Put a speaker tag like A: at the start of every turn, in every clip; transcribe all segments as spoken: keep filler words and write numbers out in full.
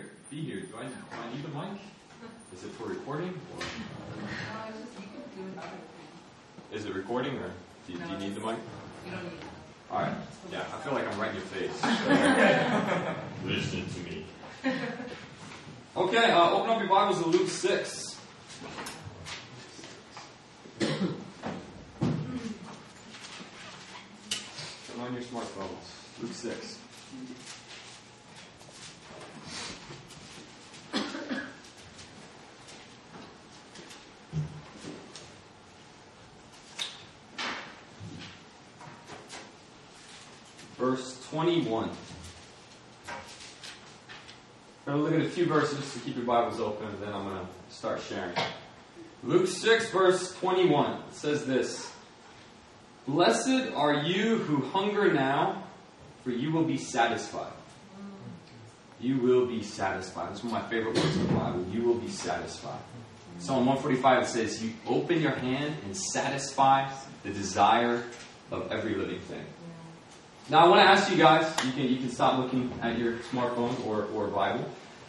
A: here, be here. Do I, do I need the mic? Is it for recording? Or?
B: No, it's just you can do it other things.
A: Is it recording, or do you,
B: No,
A: do you need the mic?
B: You don't need it.
A: All right. Yeah, I feel like I'm right in your face. So. Listen to me. Okay, uh, open up your Bibles to Luke six. Turn on your smartphones. Luke six. Verse twenty-one. We're going to look at a few verses to keep your Bibles open, and then I'm going to start sharing. Luke six, verse twenty-one. It says this: Blessed are you who hunger now, for you will be satisfied. You will be satisfied. That's one of my favorite words in the Bible. You will be satisfied. Psalm one forty-five, it says, you open your hand and satisfy the desire of every living thing. Now I want to ask you guys, you can you can stop looking at your smartphone or, or Bible.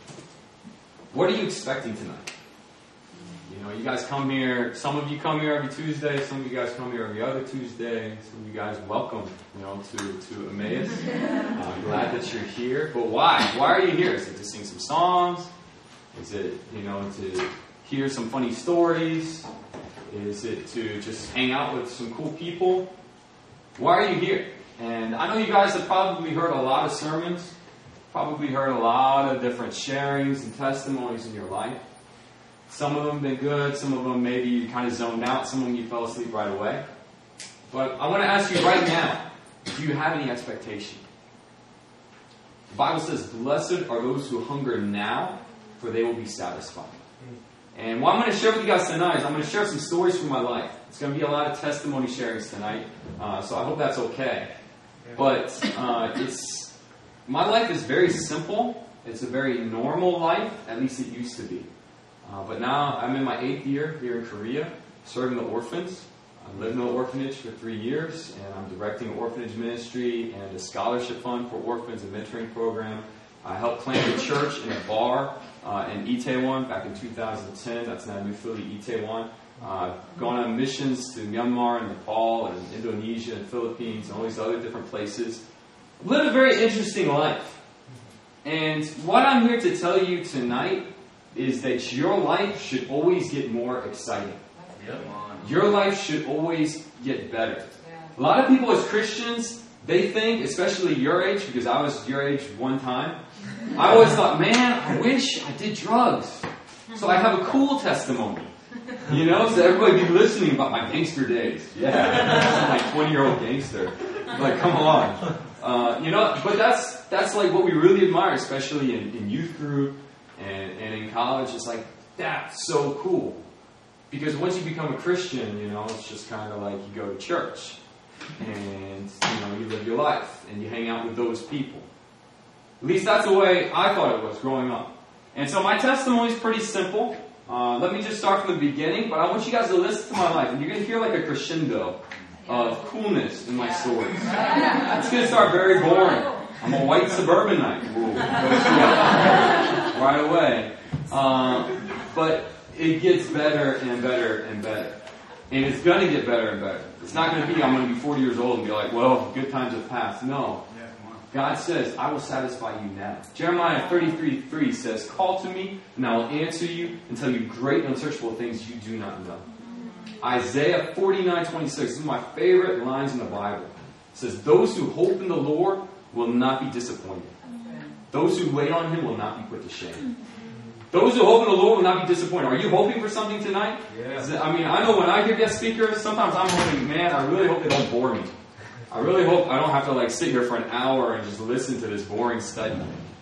A: What are you expecting tonight? You know, you guys come here, some of you come here every Tuesday, some of you guys come here every other Tuesday, some of you guys welcome, you know, to, to Emmaus. Uh, I'm glad that you're here. But why? Why are you here? Is it to sing some songs? Is it, you know, to hear some funny stories? Is it to just hang out with some cool people? Why are you here? And I know you guys have probably heard a lot of sermons, probably heard a lot of different sharings and testimonies in your life. Some of them have been good, some of them maybe you kind of zoned out, some of them you fell asleep right away. But I want to ask you right now, do you have any expectation? The Bible says, blessed are those who hunger now, for they will be satisfied. And what I'm going to share with you guys tonight is I'm going to share some stories from my life. It's going to be a lot of testimony sharings tonight, uh, so I hope that's okay. But uh, it's my life is very simple. It's a very normal life, at least it used to be. Uh, but now I'm in my eighth year here in Korea, serving the orphans. I lived in an orphanage for three years, and I'm directing an orphanage ministry and a scholarship fund for orphans and mentoring program. I helped plant a church in a bar uh, in Itaewon back in two thousand ten. That's now New Philly, Itaewon. Uh, gone on missions to Myanmar and Nepal and Indonesia and Philippines and all these other different places. Lived a very interesting life. And what I'm here to tell you tonight is that your life should always get more exciting.
C: Yep.
A: Your life should always get better. A lot of people as Christians, they think, especially your age, because I was your age one time, I always thought, man, I wish I did drugs so I have a cool testimony. You know, so everybody be listening about my gangster days. Yeah, I'm like twenty-year-old gangster. Like, come on. Uh, you know, but that's that's like what we really admire, especially in, in youth group and, and in college. It's like, that's so cool. Because once you become a Christian, you know, it's just kind of like you go to church. And, you know, you live your life. And you hang out with those people. At least that's the way I thought it was growing up. And so my testimony is pretty simple. Uh, let me just start from the beginning, but I want you guys to listen to my life, and you're going to hear like a crescendo of coolness in my stories. It's going to start very boring. I'm a white suburbanite. Ooh, right away. Uh, but it gets better and better and better. And it's going to get better and better. It's not going to be, I'm going to be forty years old and be like, well, good times have passed. No. God says, I will satisfy you now. Jeremiah thirty-three three says, call to me, and I will answer you and tell you great and unsearchable things you do not know. Isaiah forty-nine twenty-six, this is my favorite lines in the Bible. It says, those who hope in the Lord will not be disappointed. Those who wait on Him will not be put to shame. Those who hope in the Lord will not be disappointed. Are you hoping for something tonight? Yeah. I mean, I know when I hear guest speakers, sometimes I'm hoping, man, I really hope they don't bore me. I really hope I don't have to like sit here for an hour and just listen to this boring study.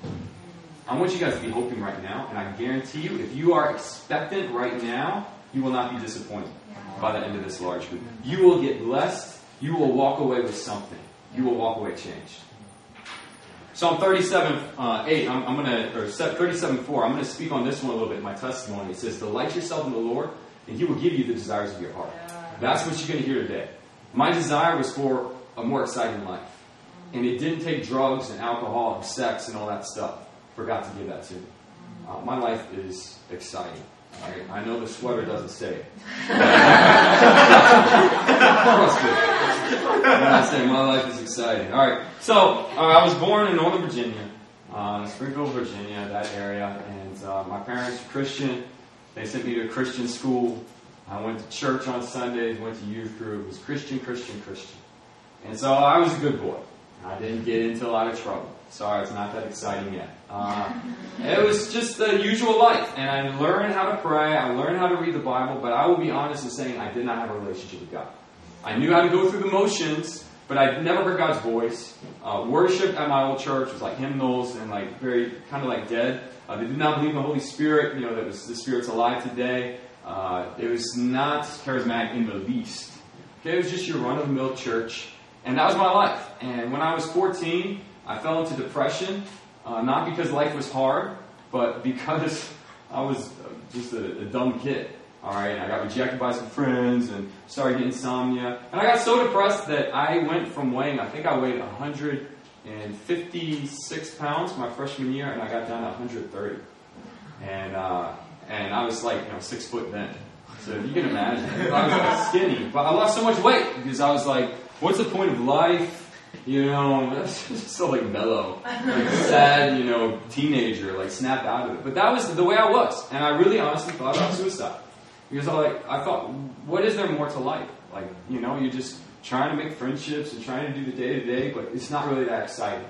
A: I want you guys to be hoping right now, and I guarantee you, if you are expectant right now, you will not be disappointed by the end of this large group. You will get blessed. You will walk away with something. You will walk away changed. Psalm thirty-seven eight, I'm, I'm gonna, or thirty-seven four, I'm going to speak on this one a little bit in my testimony. It says, delight yourself in the Lord, and He will give you the desires of your heart. That's what you're going to hear today. My desire was for a more exciting life. And it didn't take drugs and alcohol and sex and all that stuff for God to give that to me. Uh, my life is exciting. Right? I know the sweater doesn't say it. Trust me. When I say my life is exciting. All right. So uh, I was born in Northern Virginia, uh, Springfield, Virginia, that area, and uh, my parents were Christian. They sent me to a Christian school. I went to church on Sundays, went to youth group. It was Christian, Christian, Christian. And so I was a good boy. I didn't get into a lot of trouble. Sorry, it's not that exciting yet. Uh, it was just the usual life. And I learned how to pray. I learned how to read the Bible. But I will be honest in saying I did not have a relationship with God. I knew how to go through the motions, but I never heard God's voice. Uh, worship at my old church was like hymnals and like very kind of like dead. Uh, they did not believe in the Holy Spirit. You know, that was the Spirit's alive today. Uh, it was not charismatic in the least. Okay, it was just your run-of-the-mill church. And that was my life. And when I was fourteen, I fell into depression. Uh, not because life was hard, but because I was just a, a dumb kid. All right, I got rejected by some friends and started getting insomnia. And I got so depressed that I went from weighing, I think I weighed one hundred fifty-six pounds my freshman year, and I got down to one hundred thirty. And uh, and I was like, you know, six foot then. So you can imagine, I was like skinny, but I lost so much weight because I was like, what's the point of life? You know, that's just so like mellow, like sad, you know, teenager, like snap out of it. But that was the way I was, and I really honestly thought about suicide because I like I thought, what is there more to life? Like, you know, you're just trying to make friendships and trying to do the day to day, but it's not really that exciting.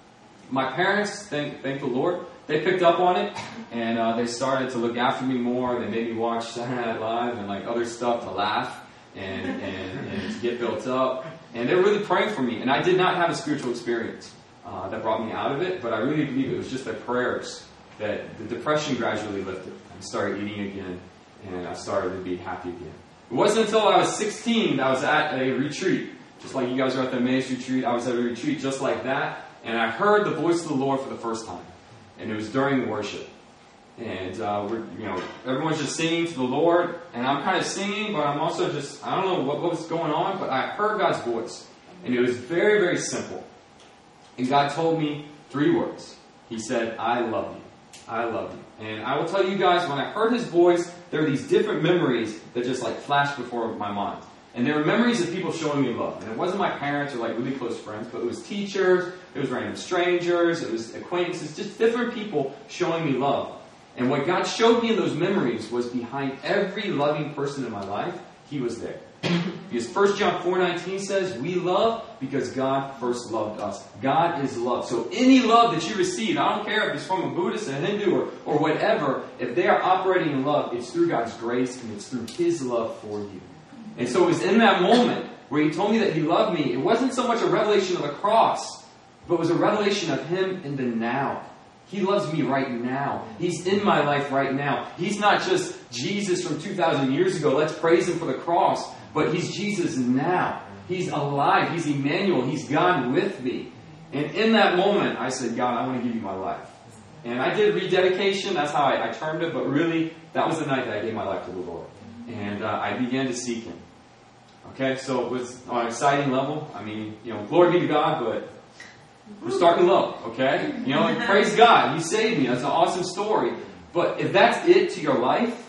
A: My parents, thank thank the Lord, they picked up on it, and uh, they started to look after me more. They made me watch Saturday Night Live and like other stuff to laugh and and, and to get built up. And they were really praying for me. And I did not have a spiritual experience uh, that brought me out of it, but I really believe it was just their prayers that the depression gradually lifted. I started eating again, and I started to be happy again. It wasn't until I was sixteen that I was at a retreat. Just like you guys were at the Emmaus retreat, I was at a retreat just like that. And I heard the voice of the Lord for the first time. And it was during worship. And, uh, we're, you know, everyone's just singing to the Lord. And I'm kind of singing, but I'm also just, I don't know what, what was going on, but I heard God's voice. And it was very, very simple. And God told me three words. He said, I love you. I love you. And I will tell you guys, when I heard His voice, there were these different memories that just like flashed before my mind. And there were memories of people showing me love. And it wasn't my parents or like really close friends, but it was teachers, it was random strangers, it was acquaintances, just different people showing me love. And what God showed me in those memories was behind every loving person in my life, He was there. Because First John four nineteen says, we love because God first loved us. God is love. So any love that you receive, I don't care if it's from a Buddhist, a Hindu, or, or whatever, if they are operating in love, it's through God's grace and it's through His love for you. And so it was in that moment where He told me that He loved me. It wasn't so much a revelation of the cross, but it was a revelation of Him in the now. He loves me right now. He's in my life right now. He's not just Jesus from two thousand years ago. Let's praise Him for the cross. But He's Jesus now. He's alive. He's Emmanuel. He's God with me. And in that moment, I said, God, I want to give you my life. And I did rededication. That's how I, I termed it. But really, that was the night that I gave my life to the Lord. And uh, I began to seek Him. Okay, so it was on an exciting level. I mean, you know, glory be to God, but we're starting low, okay? You know, like, praise God, He saved me. That's an awesome story. But if that's it to your life,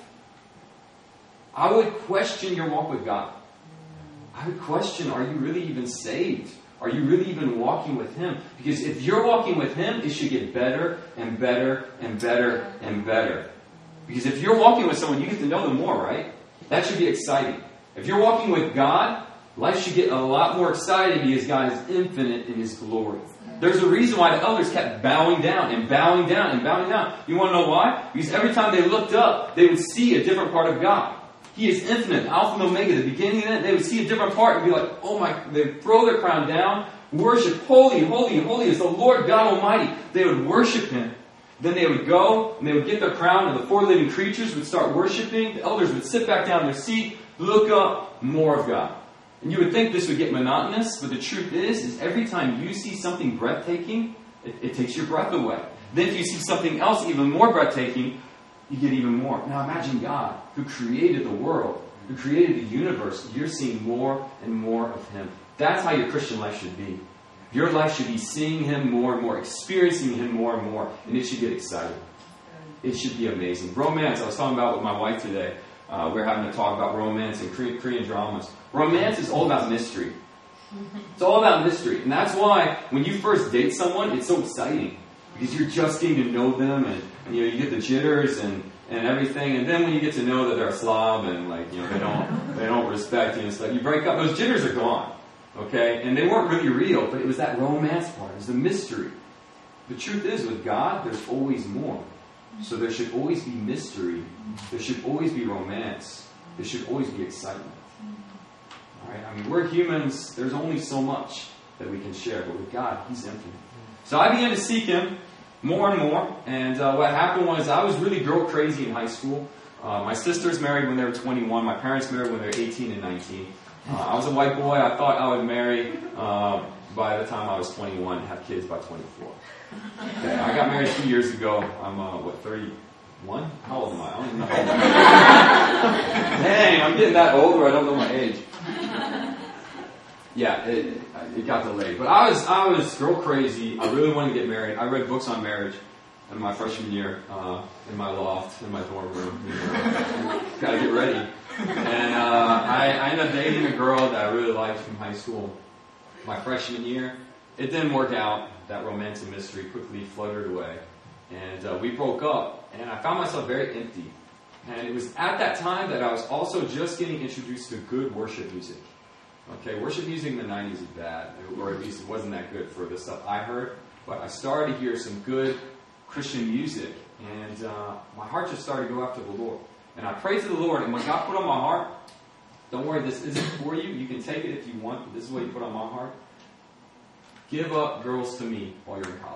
A: I would question your walk with God. I would question, are you really even saved? Are you really even walking with Him? Because if you're walking with Him, it should get better and better and better and better. Because if you're walking with someone, you get to know them more, right? That should be exciting. If you're walking with God, life should get a lot more exciting because God is infinite in His glory. There's a reason why the elders kept bowing down and bowing down and bowing down. You want to know why? Because every time they looked up, they would see a different part of God. He is infinite, Alpha and Omega, the beginning and the end. They would see a different part and be like, oh my, they'd throw their crown down, worship, holy, holy, holy is the Lord God Almighty. They would worship Him. Then they would go and they would get their crown and the four living creatures would start worshiping. The elders would sit back down in their seat, look up, more of God. And you would think this would get monotonous, but the truth is, is every time you see something breathtaking, it, it takes your breath away. Then if you see something else even more breathtaking, you get even more. Now imagine God, who created the world, who created the universe. You're seeing more and more of Him. That's how your Christian life should be. Your life should be seeing Him more and more, experiencing Him more and more, and it should get exciting. it should be amazing. Romance, I was talking about with my wife today. Uh, we we're having to talk about romance and Korean, Korean dramas. Romance is all about mystery. It's all about mystery. And that's why when you first date someone, it's so exciting. Because you're just getting to know them, and, and you know, you get the jitters and, and everything. And then when you get to know that they're a slob and like, you know, they don't they don't respect you and stuff, you break up, those jitters are gone. Okay? And they weren't really real, but it was that romance part. It was the mystery. The truth is, with God, there's always more. So there should always be mystery. There should always be romance. There should always be excitement. All right? I mean, we're humans. There's only so much that we can share. But with God, He's infinite. So I began to seek Him more and more. And uh, what happened was I was really girl crazy in high school. Uh, my sisters married when they were twenty-one. My parents married when they were eighteen and nineteen. Uh, I was a white boy. I thought I would marry uh, by the time I was twenty-one and have kids by twenty-four. Okay, I got married two years ago. I'm, uh, what, thirty-one? How old am I? I don't even know how old I am. Dang, I'm getting that old or I don't know my age. Yeah, it, it got delayed. But I was I was girl crazy. I really wanted to get married. I read books on marriage in my freshman year uh, in my loft, in my dorm room. You know, gotta get ready. And uh, I, I ended up dating a girl that I really liked from high school my freshman year. It didn't work out. That romance and mystery quickly fluttered away. And uh, we broke up. And I found myself very empty. And it was at that time that I was also just getting introduced to good worship music. Okay, worship music in the nineties is bad. Or at least it wasn't that good for the stuff I heard. But I started to hear some good Christian music. And uh, my heart just started to go after the Lord. And I prayed to the Lord. And what God put on my heart, don't worry, this isn't for you. You can take it if you want. But this is what He put on my heart. Give up girls to me while you're in college.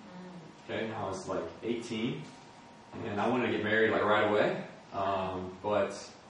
A: Okay, I was like eighteen, and I wanted to get married like right away. Um, but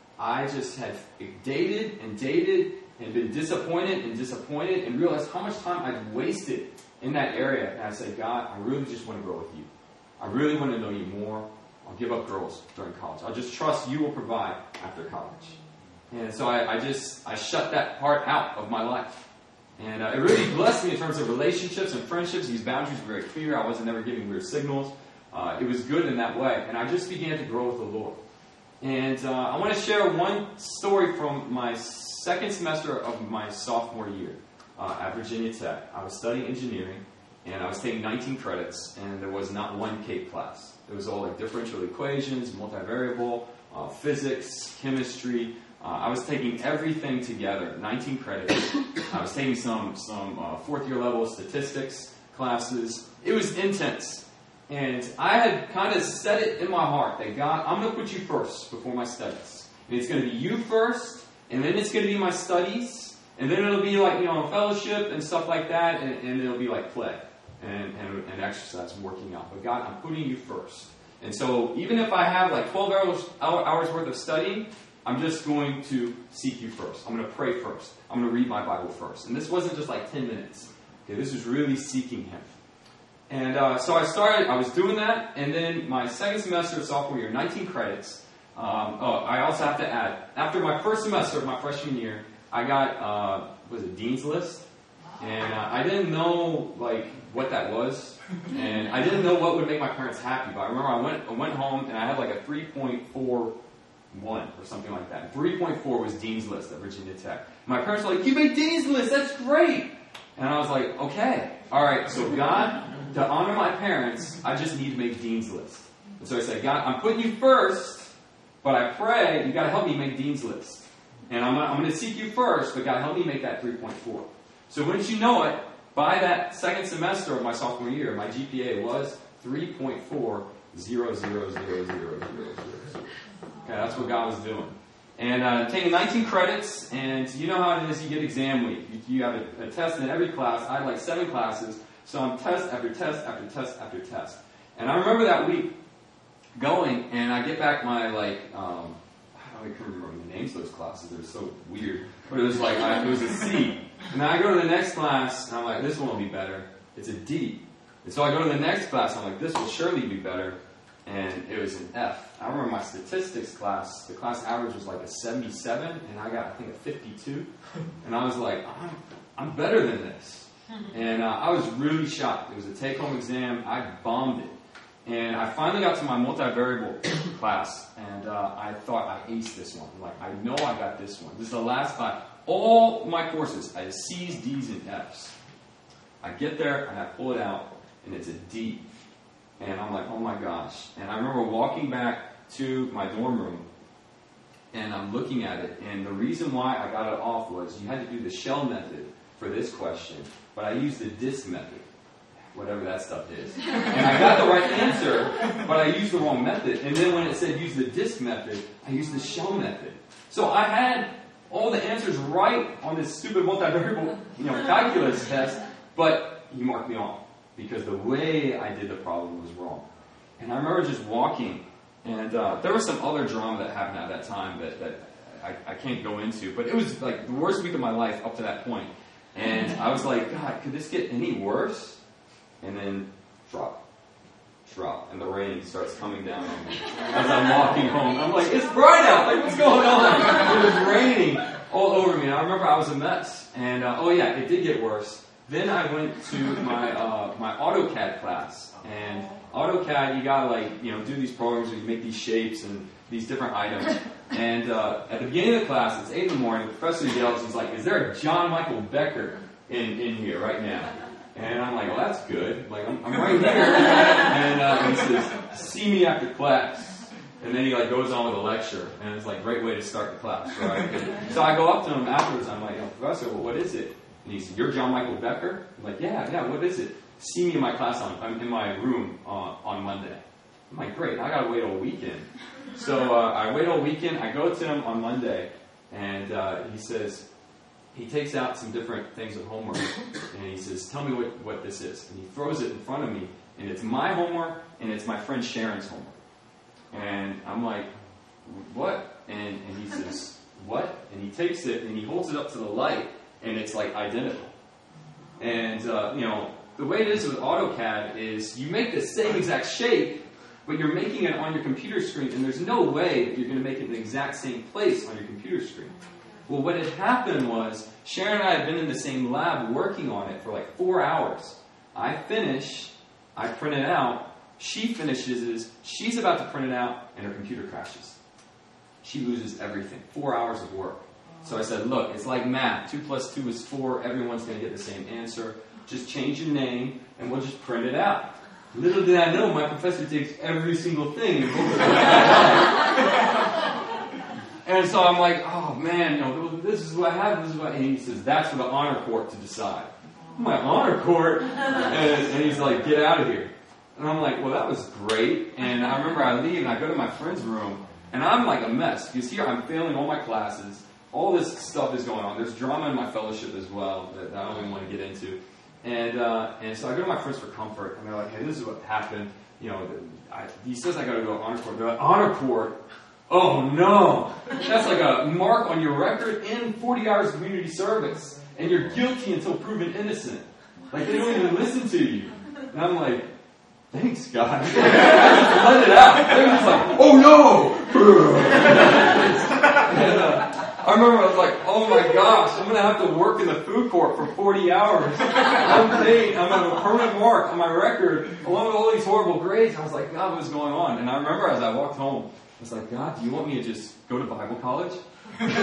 A: I just had dated and dated and been disappointed and disappointed and realized how much time I'd wasted in that area. And I said, God, I really just want to grow with you. I really want to know you more. I'll give up girls during college. I'll just trust you will provide after college. And so I, I just, I shut that part out of my life. And uh, it really blessed me in terms of relationships and friendships. These boundaries were very clear. I wasn't ever giving weird signals. Uh, it was good in that way. And I just began to grow with the Lord. And uh, I want to share one story from my second semester of my sophomore year uh, at Virginia Tech. I was studying engineering, and I was taking nineteen credits, and there was not one CAPE class. It was all like differential equations, multivariable, uh, physics, chemistry. Uh, I was taking everything together, nineteen credits. I was taking some some uh, fourth year level statistics classes. It was intense. And I had kind of set it in my heart that God, I'm going to put you first before my studies. And it's going to be you first, and then it's going to be my studies, and then it'll be like, you know, fellowship and stuff like that, and, and it'll be like play and, and, and exercise and working out. But God, I'm putting you first. And so even if I have like twelve hours, hours worth of studying, I'm just going to seek you first. I'm going to pray first. I'm going to read my Bible first. And this wasn't just like ten minutes. Okay, this was really seeking Him. And uh, so I started, I was doing that, and then my second semester of sophomore year, nineteen credits. Um, oh, I also have to add, after my first semester of my freshman year, I got, uh, was it Dean's List? And uh, I didn't know, like, what that was. And I didn't know what would make my parents happy. But I remember I went, I went home, and I had like a three point four one or something like that. three point four was Dean's List at Virginia Tech. My parents were like, you made Dean's List, that's great! And I was like, okay, alright, so God, to honor my parents, I just need to make Dean's List. And so I said, God, I'm putting you first, but I pray you got to help me make Dean's List. And I'm, I'm going to seek you first, but God, help me make that three point four. So wouldn't you know it, by that second semester of my sophomore year, my G P A was three point four zero zero zero zero zero zero. Okay, that's what God was doing. And uh, taking nineteen credits, and you know how it is, you get exam week. You, you have a, a test in every class. I had like seven classes. So I'm test after test after test after test. And I remember that week going, and I get back my, like, um, I don't even remember the names of those classes. They're so weird. But it was like, I, it was a C. And then I go to the next class, and I'm like, this one will be better. It's a D. And so I go to the next class, and I'm like, this will surely be better. And it was an F. I remember my statistics class, the class average was like a seventy-seven, and I got, I think, a fifty-two. And I was like, I'm, I'm better than this. And uh, I was really shocked. It was a take-home exam. I bombed it. And I finally got to my multivariable class, and uh, I thought I aced this one. Like, I know I got this one. This is the last class. All my courses, I had C's, D's, and F's. I get there, and I pull it out, and it's a D. And I'm like, oh my gosh. And I remember walking back to my dorm room, and I'm looking at it, and the reason why I got it off was you had to do the shell method for this question, but I used the disk method, whatever that stuff is. And I got the right answer, but I used the wrong method. And then when it said use the disk method, I used the shell method. So I had all the answers right on this stupid multivariable, you know, calculus test, but he marked me off because the way I did the problem was wrong. And I remember just walking, and uh, there was some other drama that happened at that time that, that I, I can't go into, but it was like the worst week of my life up to that point. And I was like, God, could this get any worse? And then drop, drop, and the rain starts coming down on me as I'm walking home. I'm like, it's bright out, like what's going on? It was raining all over me. And I remember I was a mess. And uh, oh yeah, it did get worse. Then I went to my uh, my AutoCAD class, and AutoCAD, you gotta like you know do these programs where you make these shapes and these different items. And uh, at the beginning of the class, it's eight in the morning. The professor yells, he's like, "Is there a John Michael Becker in in here right now?" And I'm like, "Well, that's good. Like I'm, I'm right here." And uh, he says, "See me after class." And then he like goes on with a lecture, and it's like a great way to start the class, right? And so I go up to him afterwards. I'm like, "Oh, Professor, well, what is it?" And he said, "You're John Michael Becker?" I'm like, yeah, yeah, what is it? See me in my class on, I'm in my room uh, on Monday. I'm like, great, I gotta wait all weekend. So uh, I wait all weekend, I go to him on Monday, and uh, he says, he takes out some different things of homework, and he says, tell me what, what this is. And he throws it in front of me, and it's my homework, and it's my friend Sharon's homework. And I'm like, what? And, and he says, what? And he takes it, and he holds it up to the light, and it's like identical. And, uh, you know, the way it is with AutoCAD is you make the same exact shape, but you're making it on your computer screen, and there's no way that you're going to make it in the exact same place on your computer screen. Well, what had happened was Sharon and I had been in the same lab working on it for like four hours. I finish, I print it out, she finishes, she's about to print it out, and her computer crashes. She loses everything. Four hours of work. So I said, look, it's like math. Two plus two is four. Everyone's going to get the same answer. Just change your name, and we'll just print it out. Little did I know, my professor takes every single thing and goes And so I'm like, oh man, you know, this is what I have, this is what, and he says, that's for the honor court to decide. My honor court? And, and he's like, get out of here. And I'm like, well, that was great. And I remember I leave and I go to my friend's room, and I'm like a mess, because here I'm failing all my classes. All this stuff is going on. There's drama in my fellowship as well that I don't even want to get into. And uh, and so I go to my friends for comfort, and they're like, hey, this is what happened. You know, I, he says I got to go to honor court. They're like, honor court? Oh, no. That's like a mark on your record in forty hours of community service. And you're guilty until proven innocent. Like, they don't even listen to you. And I'm like, thanks, God. I just let it out. They're just like, oh, no. and, uh, I remember I was like, oh my gosh, I'm going to have to work in the food court for forty hours. I'm paid. I'm going to have a permanent mark on my record along with all these horrible grades. I was like, God, what's going on? And I remember as I walked home, I was like, God, do you want me to just go to Bible college? Isn't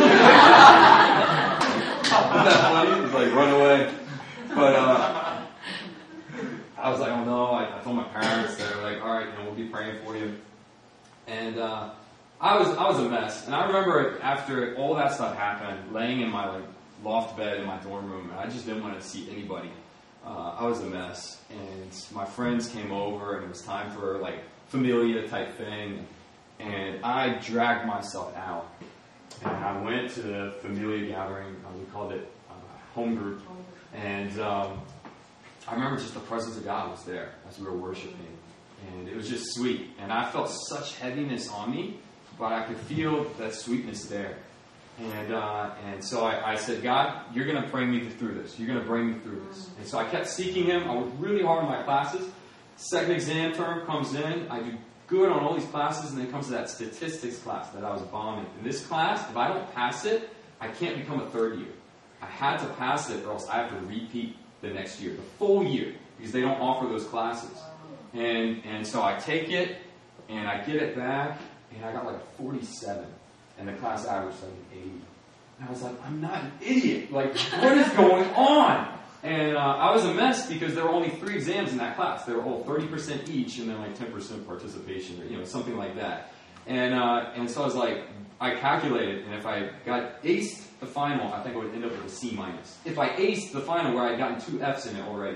A: that funny? It was like, run away. But uh, I was like, oh no. I, I told my parents. They were like, all right, you know, we'll be praying for you. And uh, I was I was a mess. And I remember after all that stuff happened, laying in my like loft bed in my dorm room, and I just didn't want to see anybody. Uh, I was a mess. And my friends came over, and it was time for like familia type thing. And I dragged myself out. And I went to the familia gathering. Uh, we called it uh, home group. And um, I remember just the presence of God was there as we were worshiping. And it was just sweet. And I felt such heaviness on me, but I could feel that sweetness there. And uh, and so I, I said, God, you're going to bring me through this. You're going to bring me through this. And so I kept seeking Him. I worked really hard on my classes. Second exam term comes in. I do good on all these classes, and then comes to that statistics class that I was bombing. In this class, if I don't pass it, I can't become a third year. I had to pass it, or else I have to repeat the next year, the full year, because they don't offer those classes. and and so I take it, and I get it back, and I got like a forty-seven, and the class average like an eighty. And I was like, I'm not an idiot. Like, what is going on? And uh, I was a mess because there were only three exams in that class. They were all thirty percent each, and then like ten percent participation, or you know, something like that. And uh, and so I was like, I calculated, and if I got aced the final, I think I would end up with a C minus. If I aced the final, where I had gotten two Fs in it already,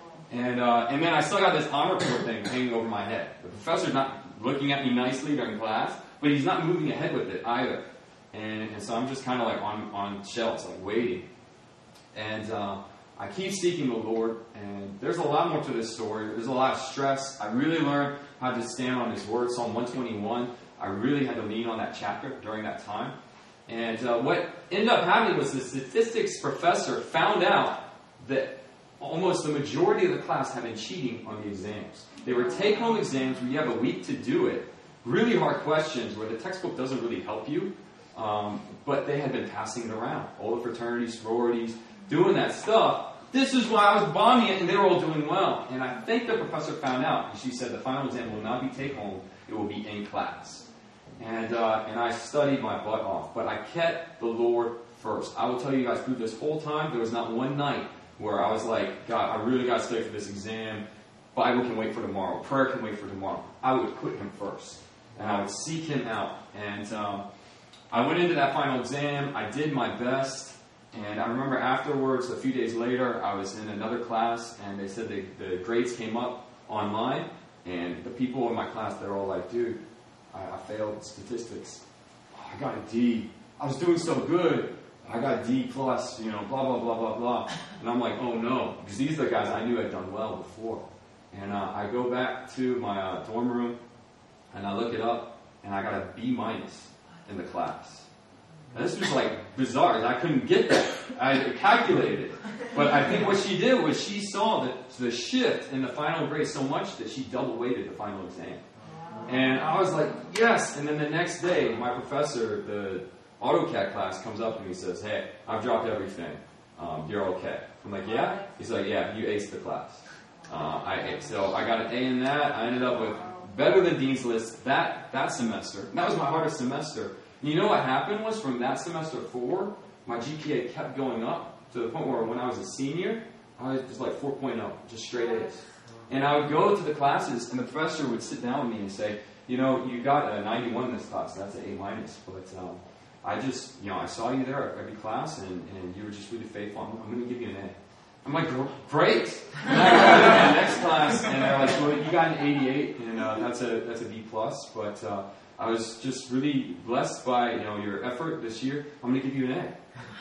A: and uh, and then I still got this honor report thing hanging over my head. The professor's not looking at me nicely during class, but he's not moving ahead with it either. And, and so I'm just kind of like on on shelves, like waiting, and. Uh, I keep seeking the Lord, and there's a lot more to this story. There's a lot of stress. I really learned how to stand on His Word. Psalm one twenty-one, I really had to lean on that chapter during that time. And uh, what ended up happening was the statistics professor found out that almost the majority of the class had been cheating on the exams. They were take-home exams where you have a week to do it. Really hard questions where the textbook doesn't really help you. Um, but they had been passing it around. All the fraternities, sororities, doing that stuff. This is why I was bombing it, and they were all doing well. And I think the professor found out, and she said the final exam will not be take-home, it will be in class. And uh, and I studied my butt off, but I kept the Lord first. I will tell you guys, through this whole time, there was not one night where I was like, God, I really got to study for this exam. Bible can wait for tomorrow. Prayer can wait for tomorrow. I would put Him first, and I would seek Him out. And um, I went into that final exam. I did my best. And I remember afterwards, a few days later, I was in another class, and they said they, the grades came up online, and the people in my class, they're all like, dude, I, I failed statistics. Oh, I got a D. I was doing so good. I got a D plus, you know, blah, blah, blah, blah, blah. And I'm like, oh no, because these are the guys I knew had done well before. And uh, I go back to my uh, dorm room, and I look it up, and I got a B minus in the class. And this was like bizarre. I couldn't get that. I calculated it. But I think what she did was she saw the, the shift in the final grade so much that she double weighted the final exam. And I was like, yes. And then the next day, my professor, the AutoCAD class, comes up and he says, hey, I've dropped everything. Um, you're okay. I'm like, yeah? He's like, yeah, you aced the class. Uh, I So I got an A in that. I ended up with better than Dean's List that, that semester. That was my hardest semester. You know what happened was from that semester forward, my G P A kept going up to the point where when I was a senior, I was just like four point oh, just straight A's. And I would go to the classes, and the professor would sit down with me and say, you know, you got a ninety-one in this class, that's an A minus, but um, I just, you know, I saw you there at every class, and, and you were just really faithful. I'm, I'm going to give you an A. I'm like, great. And I go to the next class, and they're like, well, you got an eighty-eight, and uh, that's a that's a B plus, but. Uh, I was just really blessed by, you know, your effort this year. I'm going to give you an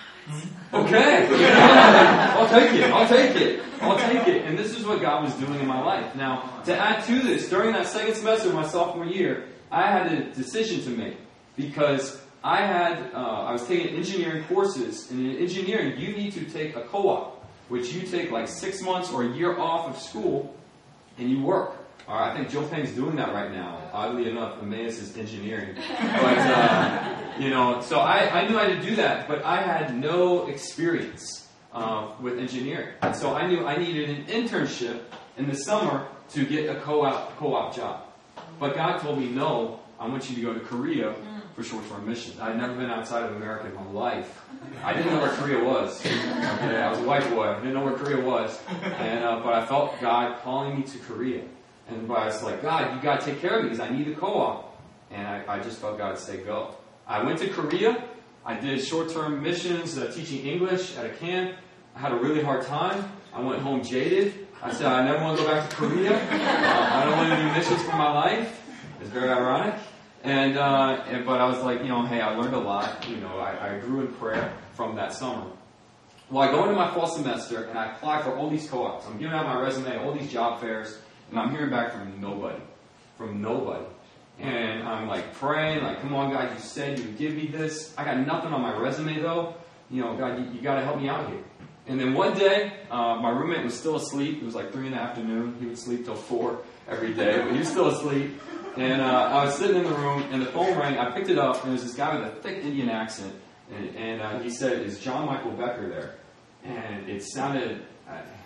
A: A. Okay. I'll take it. I'll take it. I'll take it. And this is what God was doing in my life. Now, to add to this, during that second semester of my sophomore year, I had a decision to make because I had, uh, I was taking engineering courses, and in engineering, you need to take a co-op, which you take like six months or a year off of school, and you work. All right, I think Joe Peng's doing that right now. Oddly enough, Emmaus is engineering. But, uh, you know, so I, I knew I had to do that, but I had no experience uh, with engineering. And so I knew I needed an internship in the summer to get a co-op, co-op job. But God told me, no, I want you to go to Korea for short-term missions. I had never been outside of America in my life. I didn't know where Korea was. Okay, I was a white boy. I didn't know where Korea was. And uh, but I felt God calling me to Korea. And but I was like, God, you got to take care of me because I need a co-op. And I, I just felt God say, go. I went to Korea. I did short-term missions, uh, teaching English at a camp. I had a really hard time. I went home jaded. I said, I never want to go back to Korea. Uh, I don't want to do missions for my life. It's very ironic. And, uh, and but I was like, you know, hey, I learned a lot. You know, I, I grew in prayer from that summer. Well, I go into my fall semester, and I apply for all these co-ops. I'm giving out my resume, all these job fairs. And I'm hearing back from nobody. From nobody. And I'm like praying, like, come on, God, you said you would give me this. I got nothing on my resume, though. You know, God, you, you got to help me out here. And then one day, uh, my roommate was still asleep. It was like three in the afternoon. He would sleep till four every day, but he was still asleep. And uh, I was sitting in the room, and the phone rang. I picked it up, and there was this guy with a thick Indian accent. And, and uh, he said, is John Michael Becker there? And it sounded... I,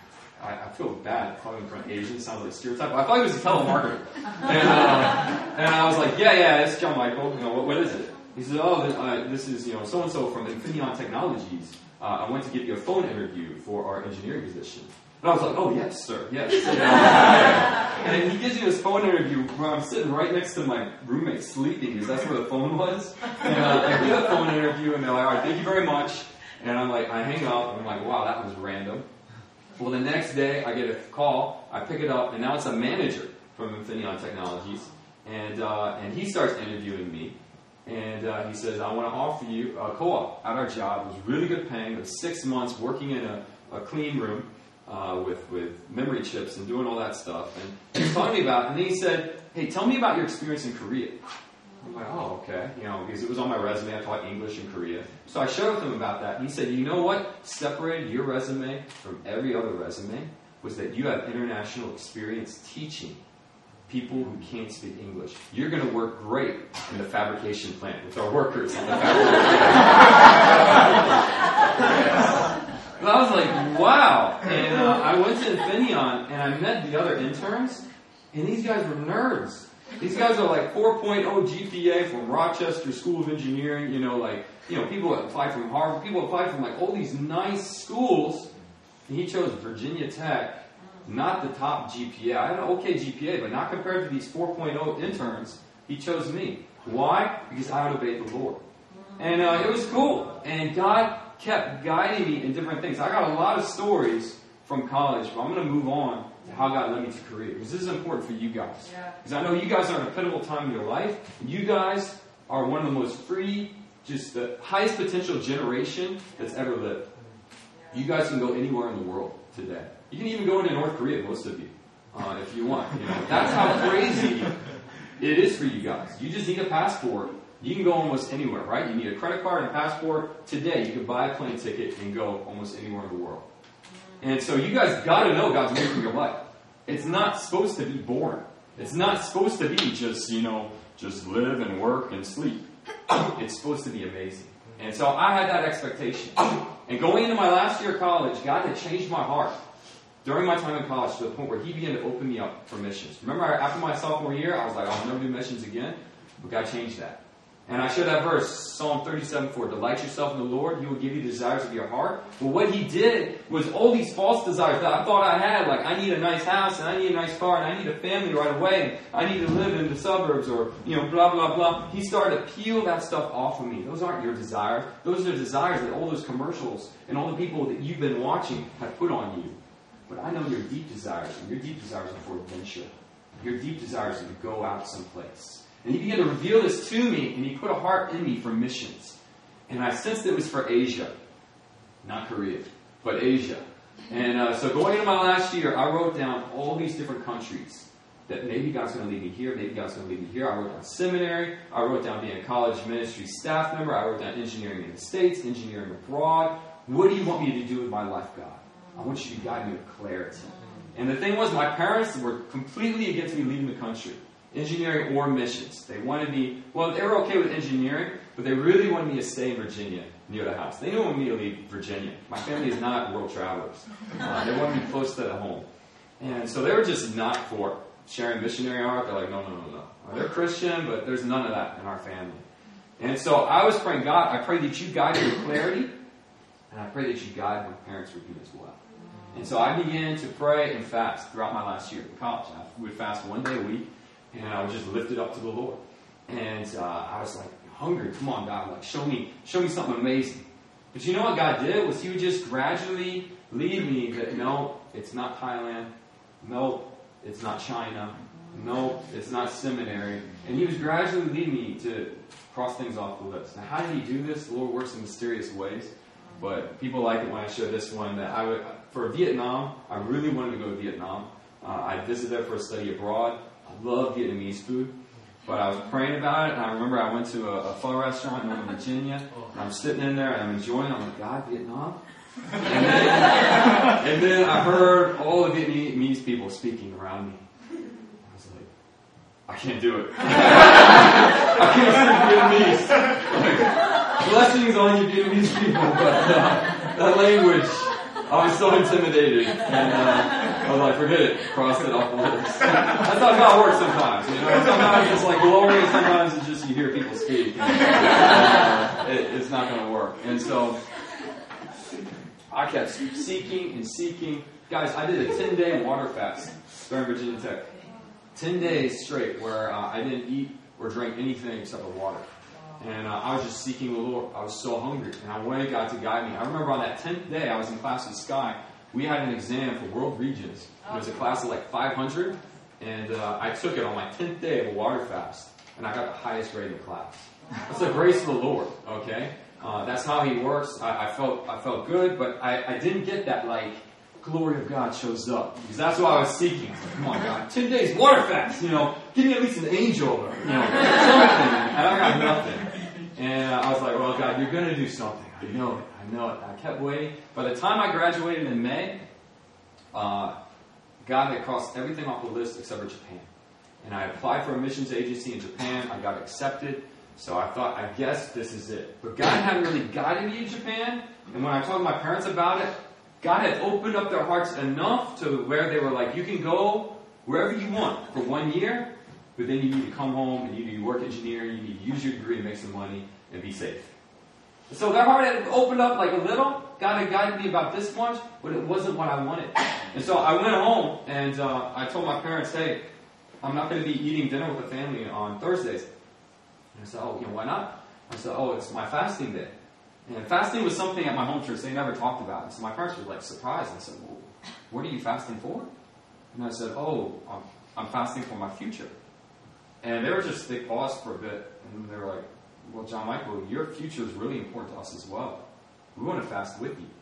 A: I, I feel bad calling him from Asian, sounds like stereotype. But I thought he was a telemarketer. And, uh, and I was like, yeah, yeah, it's John Michael. You know, what, what is it? He said, oh, uh, this is, you know, so-and-so from Infineon Technologies. Uh, I went to give you a phone interview for our engineering position. And I was like, oh, yes, sir, yes. And he gives you his phone interview where I'm sitting right next to my roommate sleeping because that's where the phone was. And uh, I do the phone interview, and they're like, all right, thank you very much. And I'm like, I hang up, and I'm like, wow, that was random. Well, the next day, I get a call, I pick it up, and now it's a manager from Infineon Technologies. And, uh, and he starts interviewing me. And uh, he says, I want to offer you a co-op at our job. It was really good paying. It was six months working in a, a clean room. Uh, with, with memory chips and doing all that stuff. And he was talking to me about it, and then he said, hey, tell me about your experience in Korea. I'm like, oh, okay. You know, because it was on my resume. I taught English in Korea. So I showed him about that. And he said, you know what separated your resume from every other resume was that you have international experience teaching people who can't speak English. You're going to work great in the fabrication plant with our workers in the fabrication plant. And I was like, wow. And uh, I went to Infineon, and I met the other interns, and these guys were nerds. These guys are like four point oh G P A from Rochester School of Engineering, you know, like, you know, people that applied from Harvard, people applied from like all these nice schools, and he chose Virginia Tech, not the top G P A. I had an okay G P A, but not compared to these four point oh interns. He chose me. Why? Because I would obey the Lord. And uh, it was cool. And God kept guiding me in different things. I got a lot of stories from college, but I'm going to move on to how God led me to Korea, because this is important for you guys. Because yeah. I know you guys are in a pivotal time in your life. You guys are one of the most free, just the highest potential generation that's ever lived. Yeah. You guys can go anywhere in the world today. You can even go into North Korea, most of you, uh, if you want. You know, that's how crazy it is for you guys. You just need a passport. You can go almost anywhere, right? You need a credit card and a passport. Today, you can buy a plane ticket and go almost anywhere in the world. And so you guys got to know God's will for your life. It's not supposed to be boring. It's not supposed to be just, you know, just live and work and sleep. It's supposed to be amazing. And so I had that expectation. And going into my last year of college, God had changed my heart during my time in college to the point where He began to open me up for missions. Remember, after my sophomore year, I was like, I'll never do missions again. But God changed that. And I showed that verse, Psalm thirty-seven four. Delight yourself in the Lord, He will give you the desires of your heart. But what He did was all these false desires that I thought I had, like I need a nice house, and I need a nice car, and I need a family right away, and I need to live in the suburbs, or, you know, blah, blah, blah. He started to peel that stuff off of me. Those aren't your desires. Those are desires that all those commercials and all the people that you've been watching have put on you. But I know your deep desires, and your deep desires are for adventure. Your deep desires are to go out someplace. And He began to reveal this to me, and He put a heart in me for missions. And I sensed it was for Asia. Not Korea, but Asia. And uh, so going into my last year, I wrote down all these different countries that maybe God's going to lead me here, maybe God's going to lead me here. I wrote down seminary. I wrote down being a college ministry staff member. I wrote down engineering in the States, engineering abroad. What do you want me to do with my life, God? I want you to guide me with clarity. And the thing was, my parents were completely against me leaving the country. Engineering or missions. They wanted me, well, they were okay with engineering, but they really wanted me to stay in Virginia, near the house. They didn't want me to leave Virginia. My family is not world travelers. Uh, they wanted me close to the home. And so they were just not for sharing missionary art. They're like, no, no, no, no. Uh, they're Christian, but there's none of that in our family. And so I was praying, God, I pray that you guide me with clarity, and I pray that you guide my parents with you as well. And so I began to pray and fast throughout my last year in college. I would fast one day a week. And I would just lift it up to the Lord. And uh, I was like, hungry, come on, God, like show me, show me something amazing. But you know what God did was He would just gradually lead me that no, it's not Thailand. No, it's not China. No, it's not seminary. And He was gradually leading me to cross things off the list. Now, how did He do this? The Lord works in mysterious ways. But people like it when I show this one that I would, for Vietnam, I really wanted to go to Vietnam. Uh, I visited there for a study abroad. I love Vietnamese food, but I was praying about it, and I remember I went to a, a pho restaurant in Northern Virginia, and I'm sitting in there, and I'm enjoying it. I'm like, God, Vietnam? And then, and then I heard all the Vietnamese people speaking around me. I was like, I can't do it. I can't speak Vietnamese. Like, blessings on you Vietnamese people, but uh, that language, I was so intimidated. And uh, I was like, forget it. Cross it off the list. That's how God works sometimes. You know, sometimes it's like glory, and sometimes it's just you hear people speak. And, uh, it, it's not going to work. And so I kept seeking and seeking. Guys, I did a ten-day water fast during Virginia Tech. ten days straight where uh, I didn't eat or drink anything except for water. And uh, I was just seeking the Lord. I was so hungry. And I wanted God to guide me. I remember on that tenth day, I was in class with Sky. We had an exam for World Regions. It was a class of like five hundred. And uh, I took it on my tenth day of a water fast. And I got the highest grade in class. That's the grace of the Lord, okay? Uh, that's how He works. I, I felt I felt good, but I, I didn't get that, like, glory of God shows up. Because that's what I was seeking. I was like, come on, God, ten days, water fast, you know, give me at least an angel, or, you know, something. And I got nothing. And uh, I was like, well, God, you're going to do something. I know it. I know it. I kept waiting. By the time I graduated in May, uh, God had crossed everything off the list except for Japan. And I applied for a missions agency in Japan. I got accepted. So I thought, I guess this is it. But God hadn't really guided me in Japan. And when I told my parents about it, God had opened up their hearts enough to where they were like, you can go wherever you want for one year, but then you need to come home and you need to work engineering, you need to use your degree to make some money and be safe. So their heart had opened up like a little. God had guided me about this much, but it wasn't what I wanted. And so I went home and uh, I told my parents, hey, I'm not going to be eating dinner with the family on Thursdays. And I said, oh, you know, why not? I said, oh, it's my fasting day. And fasting was something at my home church they never talked about. And so my parents were like surprised. And I said, well, what are you fasting for? And I said, oh, I'm, I'm fasting for my future. And they were just, they paused for a bit. And they were like, well, John Michael, your future is really important to us as well. We want to fast with you.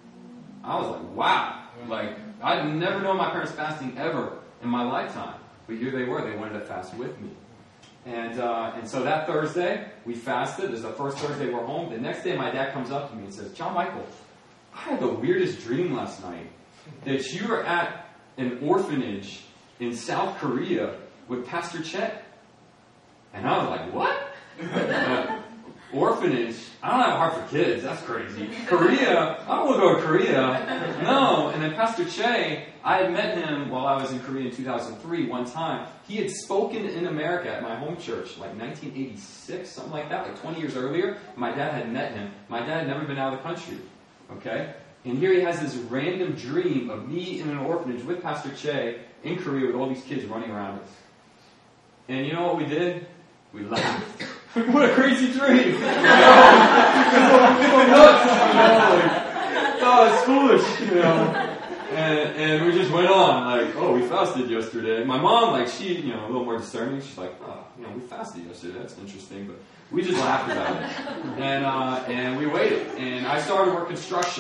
A: I was like, wow. Like, I'd never known my parents fasting ever in my lifetime. But here they were. They wanted to fast with me. And uh, and so that Thursday, we fasted. This is the first Thursday we're home. The next day, my dad comes up to me and says, John Michael, I had the weirdest dream last night that you were at an orphanage in South Korea with Pastor Chet. And I was like, what? uh, orphanage? I don't have a heart for kids. That's crazy. Korea? I don't want to go to Korea. No. And then Pastor Che, I had met him while I was in Korea in two thousand three one time. He had spoken in America at my home church, like nineteen eighty-six, something like that, like twenty years earlier. My dad had met him. My dad had never been out of the country. Okay? And here he has this random dream of me in an orphanage with Pastor Che in Korea with all these kids running around us. And you know what we did? We laughed. What a crazy dream! You know? People nuts, you know? Like, oh, it's foolish, you know? And, and we just went on, like, oh, we fasted yesterday. My mom, like, she, you know, a little more discerning. She's like, oh, you know, we fasted yesterday. That's interesting. But we just laughed about it. And, uh, and we waited. And I started work construction,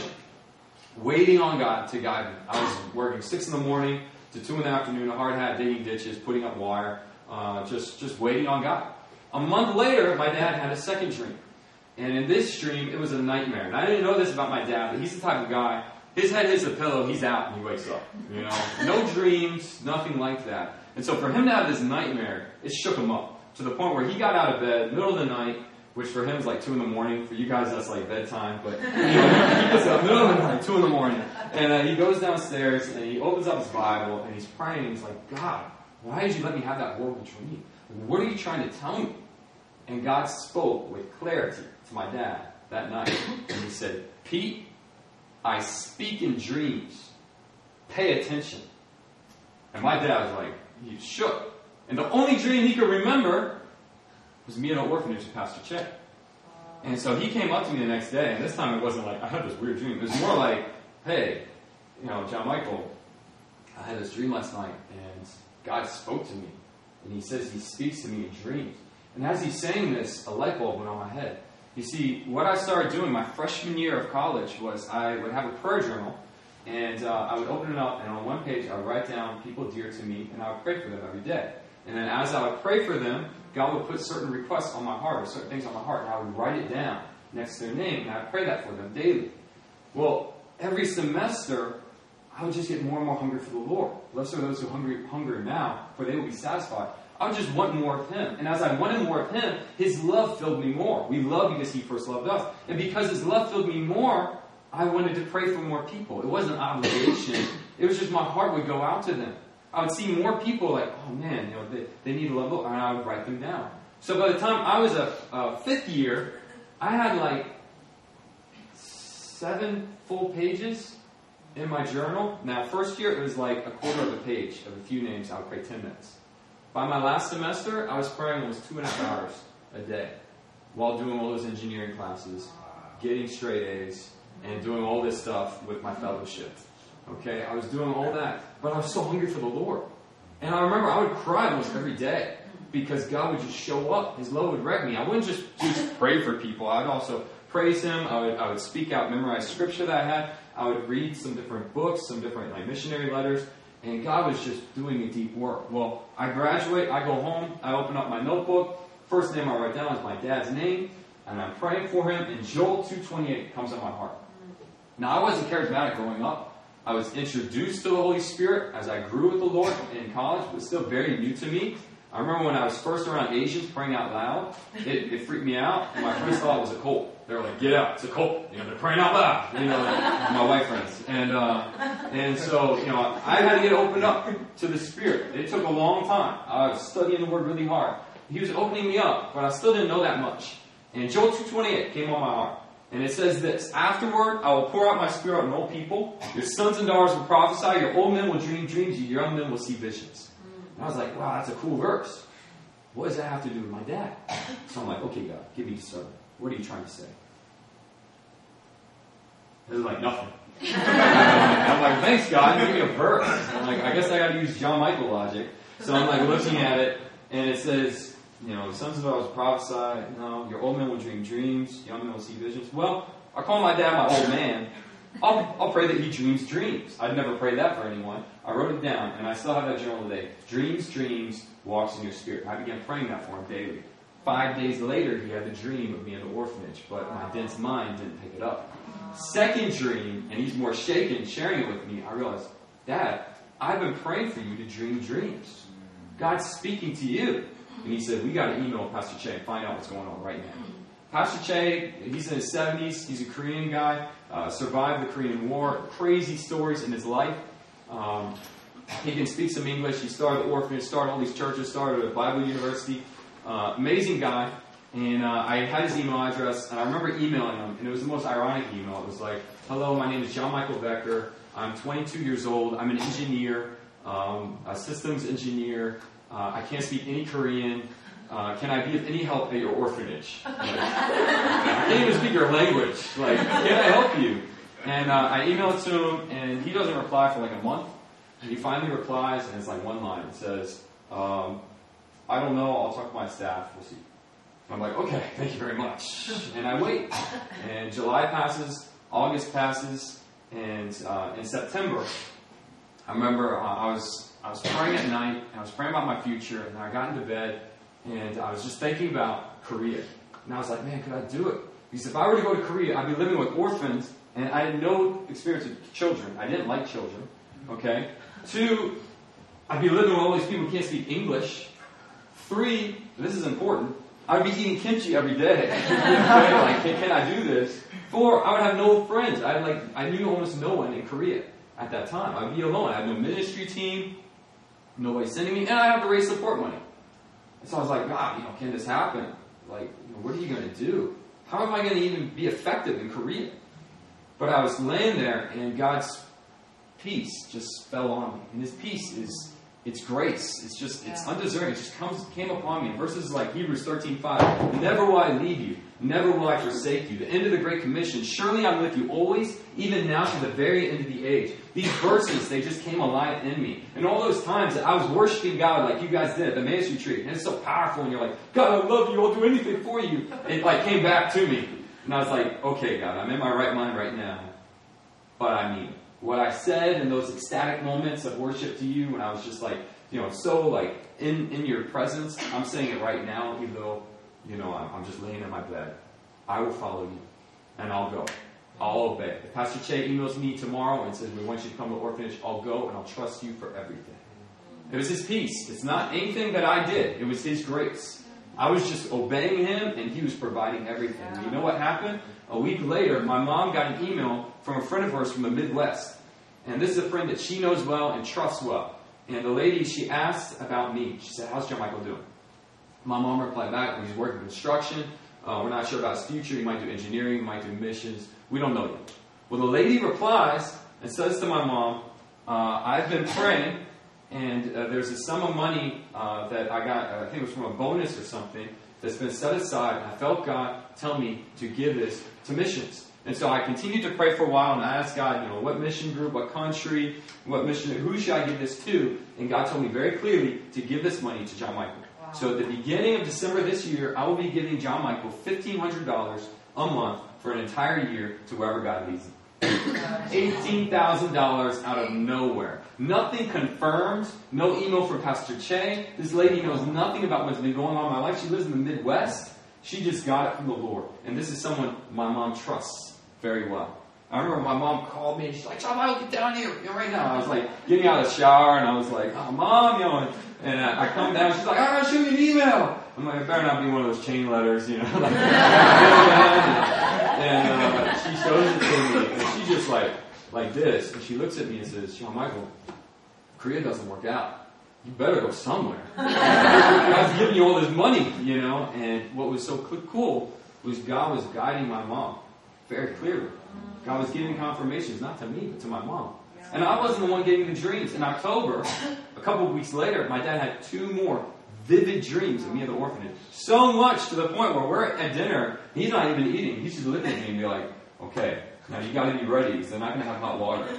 A: waiting on God to guide me. I was working six in the morning to two in the afternoon, a hard hat, digging ditches, putting up wire, uh, just, just waiting on God. A month later, my dad had a second dream. And in this dream, it was a nightmare. And I didn't know this about my dad, but he's the type of guy, his head hits the pillow, he's out, and he wakes up. You know, no dreams, nothing like that. And so for him to have this nightmare, it shook him up. To the point where he got out of bed, middle of the night, which for him is like two in the morning. For you guys, that's like bedtime. But you know, he gets up middle of the night, two in the morning. And uh, he goes downstairs, and he opens up his Bible, and he's praying, and he's like, God, why did you let me have that horrible dream? What are you trying to tell me? And God spoke with clarity to my dad that night. And he said, Pete, I speak in dreams. Pay attention. And my dad was like, he shook. And the only dream he could remember was me in an orphanage with Pastor Che. And so he came up to me the next day, and this time it wasn't like, I had this weird dream. It was more like, hey, you know, John Michael, I had this dream last night, and God spoke to me. And he says he speaks to me in dreams. And as he's saying this, a light bulb went on my head. You see, what I started doing my freshman year of college was I would have a prayer journal, and uh, I would open it up, and on one page I would write down people dear to me, and I would pray for them every day. And then as I would pray for them, God would put certain requests on my heart, or certain things on my heart, and I would write it down next to their name, and I would pray that for them daily. Well, every semester, I would just get more and more hungry for the Lord. Blessed are those who hungry, hunger now, for they will be satisfied. I would just want more of Him. And as I wanted more of Him, His love filled me more. We love because He first loved us. And because His love filled me more, I wanted to pray for more people. It wasn't an obligation. It was just my heart would go out to them. I would see more people like, oh man, you know, they, they need a level, and I would write them down. So by the time I was a, a fifth year, I had like seven full pages in my journal. Now, first year, it was like a quarter of a page of a few names. I would pray ten minutes. By my last semester, I was praying almost two and a half hours a day while doing all those engineering classes, getting straight A's, and doing all this stuff with my fellowship. Okay, I was doing all that, but I was so hungry for the Lord. And I remember I would cry almost every day because God would just show up. His love would wreck me. I wouldn't just, just pray for people. I would also praise Him. I would, I would speak out, memorize scripture that I had. I would read some different books, some different like missionary letters, and God was just doing a deep work. Well, I graduate, I go home, I open up my notebook. First name I write down is my dad's name, and I'm praying for him, and Joel two twenty-eight comes on my heart. Now, I wasn't charismatic growing up. I was introduced to the Holy Spirit as I grew with the Lord in college, but still very new to me. I remember when I was first around Asians praying out loud, it, it freaked me out, and my friends thought it was a cult. They were like, get out, it's a cult. You know, they're praying out loud. You know, my white friends. And uh, and so, you know, I had to get opened up to the Spirit. It took a long time. I was studying the Word really hard. He was opening me up, but I still didn't know that much. And Joel two twenty-eight came on my heart. And it says this, afterward, I will pour out my Spirit on all people. Your sons and daughters will prophesy. Your old men will dream dreams. Your young men will see visions. And I was like, wow, that's a cool verse. What does that have to do with my dad? So I'm like, okay, God, give me discernment. What are you trying to say? This is like nothing. I'm like, thanks, God. Give me a verse. I'm like, I guess I got to use John Michael logic. So I'm like looking at it, and it says, you know, sons and daughters will prophesy. No, your old men will dream dreams. Young men will see visions. Well, I call my dad my old man. I'll, I'll pray that he dreams dreams. I'd never prayed that for anyone. I wrote it down, and I still have that journal today. Dreams, dreams, walks in your spirit. I began praying that for him daily. Five days later, he had the dream of me in the orphanage, but my dense mind didn't pick it up. Second dream, and he's more shaken, sharing it with me, I realized, Dad, I've been praying for you to dream dreams. God's speaking to you. And he said, we got to email Pastor Che and find out what's going on right now. Pastor Che, he's in his seventies. He's a Korean guy. Uh, survived the Korean War. Crazy stories in his life. Um, he can speak some English. He started the orphanage, started all these churches, started a Bible university. Uh, amazing guy. And uh, I had his email address, and I remember emailing him, and it was the most ironic email. It was like, hello, my name is John Michael Becker. I'm twenty-two years old. I'm an engineer, um, a systems engineer. Uh, I can't speak any Korean. Uh, can I be of any help at your orphanage? Like, I can't even speak your language. Like, can I help you? And uh, I emailed to him, and he doesn't reply for like a month. And he finally replies, and it's like one line. It says, um, I don't know. I'll talk to my staff. We'll see. I'm like, okay, thank you very much. And I wait. And July passes, August passes, and uh, in September, I remember uh, I was I was praying at night, and I was praying about my future, and I got into bed, and I was just thinking about Korea. And I was like, man, could I do it? Because if I were to go to Korea, I'd be living with orphans, and I had no experience with children. I didn't like children, okay? Two, I'd be living with all these people who can't speak English. Three, this is important, I'd be eating kimchi every day. Okay? Like, can, can I do this? Four, I would have no friends. I like I knew almost no one in Korea at that time. I'd be alone. I had no ministry team, nobody sending me, and I have to raise support money. And so I was like, God, you know, can this happen? Like, you know, what are you going to do? How am I going to even be effective in Korea? But I was laying there, and God's peace just fell on me. And His peace is, it's grace. It's just, it's yeah. undeserving. It just comes, came upon me. And verses like Hebrews thirteen five, never will I leave you. Never will I forsake you. The end of the Great Commission. Surely I'm with you always, even now to the very end of the age. These verses, they just came alive in me. And all those times that I was worshiping God like you guys did at the Emmaus Retreat. And it's so powerful. And you're like, God, I love you. I'll do anything for you. It like came back to me. And I was like, okay, God, I'm in my right mind right now. But I mean it. What I said in those ecstatic moments of worship to you, when I was just like, you know, so like in, in your presence, I'm saying it right now, even though, you know, I'm, I'm just laying in my bed. I will follow you, and I'll go. I'll obey. If Pastor Che emails me tomorrow and says, we want you to come to the orphanage, I'll go, and I'll trust you for everything. It was His peace. It's not anything that I did. It was His grace. I was just obeying him, and he was providing everything. And you know what happened? A week later, my mom got an email from a friend of hers from the Midwest. And this is a friend that she knows well and trusts well. And the lady, she asked about me. She said, how's John Michael doing? My mom replied back, he's working construction. Uh, we're not sure about his future. He might do engineering. He might do missions. We don't know yet. Well, the lady replies and says to my mom, uh, I've been praying, and uh, there's a sum of money uh, that I got, uh, I think it was from a bonus or something, that's been set aside. And I felt God tell me to give this to missions. And so I continued to pray for a while, and I asked God, you know, what mission group, what country, what mission, who should I give this to? And God told me very clearly to give this money to John Michael. Wow. So at the beginning of December this year, I will be giving John Michael fifteen hundred dollars a month for an entire year to wherever God leads him. eighteen thousand dollars out of nowhere. Nothing confirmed. No email from Pastor Che. This lady knows nothing about what's been going on in my life. She lives in the Midwest. She just got it from the Lord. And this is someone my mom trusts very well. I remember my mom called me and she's like, John Michael, get down here, you know, right now. I was like getting out of the shower and I was like, oh, Mom, you know, and, and I, I come down. She's like, I'm going to show you an email. I'm like, it better not be one of those chain letters, you know. Like, and uh, she shows it to me and she's just like, like this. And she looks at me and says, John Michael, Korea doesn't work out. You better go somewhere. God's giving you all this money, you know. And what was so cool was God was guiding my mom very clearly. God was giving confirmations, not to me, but to my mom. And I wasn't the one getting the dreams. In October, a couple of weeks later, my dad had two more vivid dreams of me at the orphanage. So much to the point where we're at dinner, he's not even eating. He's just looking at me and be like, okay, now you got to be ready because they're not going to have hot water.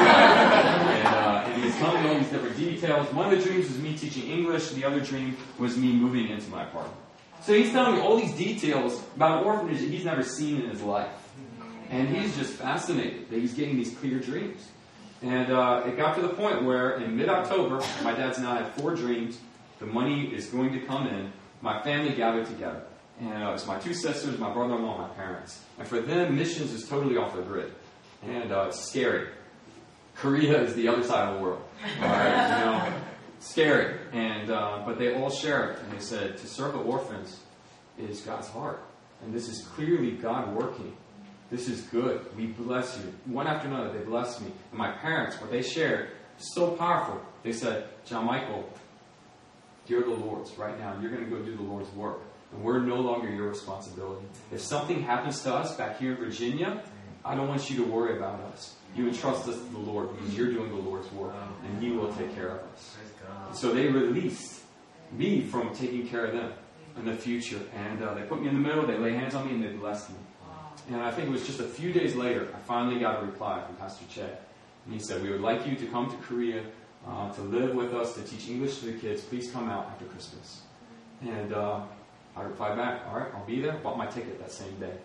A: and, uh, and he's telling me all these different details. One of the dreams was me teaching English. The other dream was me moving into my apartment. So he's telling me all these details about an orphanage that he's never seen in his life. And he's just fascinated that he's getting these clear dreams. And uh, it got to the point where in mid-October, my dad's and I had four dreams. The money is going to come in. My family gathered together. And uh, it's my two sisters, my brother-in-law, and my parents. And for them, missions is totally off the grid. And uh, it's scary. Korea is the other side of the world. All right, you know, scary. And uh, but they all share it. And they said, to serve the orphans is God's heart. And this is clearly God working. This is good. We bless you. One after another, they blessed me. And my parents, what they shared, so powerful. They said, John Michael, you're the Lord's right now. You're going to go do the Lord's work. And we're no longer your responsibility. If something happens to us back here in Virginia, I don't want you to worry about us. You entrust us to the Lord because you're doing the Lord's work. And He will take care of us. So they released me from taking care of them in the future. And uh, they put me in the middle. They lay hands on me and they blessed me. And I think it was just a few days later, I finally got a reply from Pastor Che. And he said, we would like you to come to Korea uh, to live with us, to teach English to the kids. Please come out after Christmas. And uh, I replied back, all right, I'll be there. Bought my ticket that same day.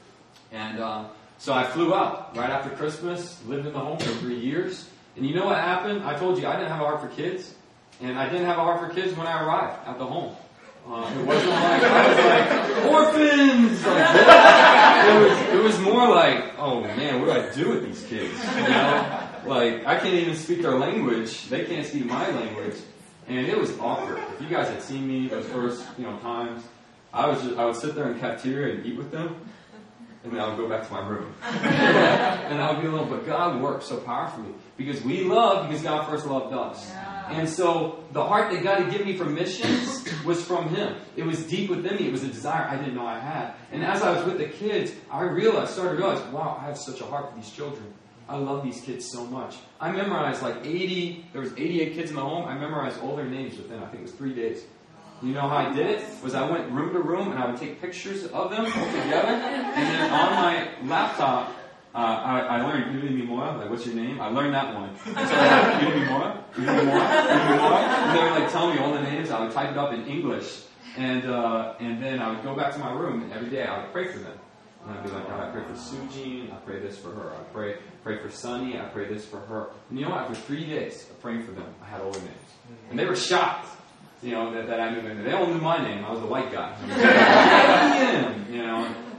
A: And uh, so I flew out right after Christmas, lived in the home for three years. And you know what happened? I told you I didn't have a heart for kids. And I didn't have a heart for kids when I arrived at the home. Uh, it wasn't like, I was like, orphans! Like this. It was, it was more like, oh man, what do I do with these kids? You know? Like, I can't even speak their language. They can't speak my language. And it was awkward. If you guys had seen me those first, you know, times, I was just, I would sit there in the cafeteria and eat with them. And then I would go back to my room. And I would be alone. But God worked so powerfully. Because we love because God first loved us. Yeah. And so the heart that God had given me for missions was from Him. It was deep within me. It was a desire I didn't know I had. And as I was with the kids, I realized, started to realize, wow, I have such a heart for these children. I love these kids so much. I memorized like eighty, there was eighty-eight kids in the home. I memorized all their names within, I think it was three days. You know how I did it? Was I went room to room and I would take pictures of them all together. And then on my laptop, uh, I, I learned Yuri Mimura, like what's your name? I learned that one. So I like, Yuri Mimura, Yuri Mimura, Yuri Mimura. And they would like tell me all the names. I would type it up in English. And uh, and then I would go back to my room and every day I would pray for them. And I'd be like, God, I pray for Sujin, I pray this for her. I pray pray for Sunny, I pray this for her. And you know what? After three days of praying for them, I had all their names. And they were shocked. You know, that, that I knew them. They all knew my name. I was the white guy. You know,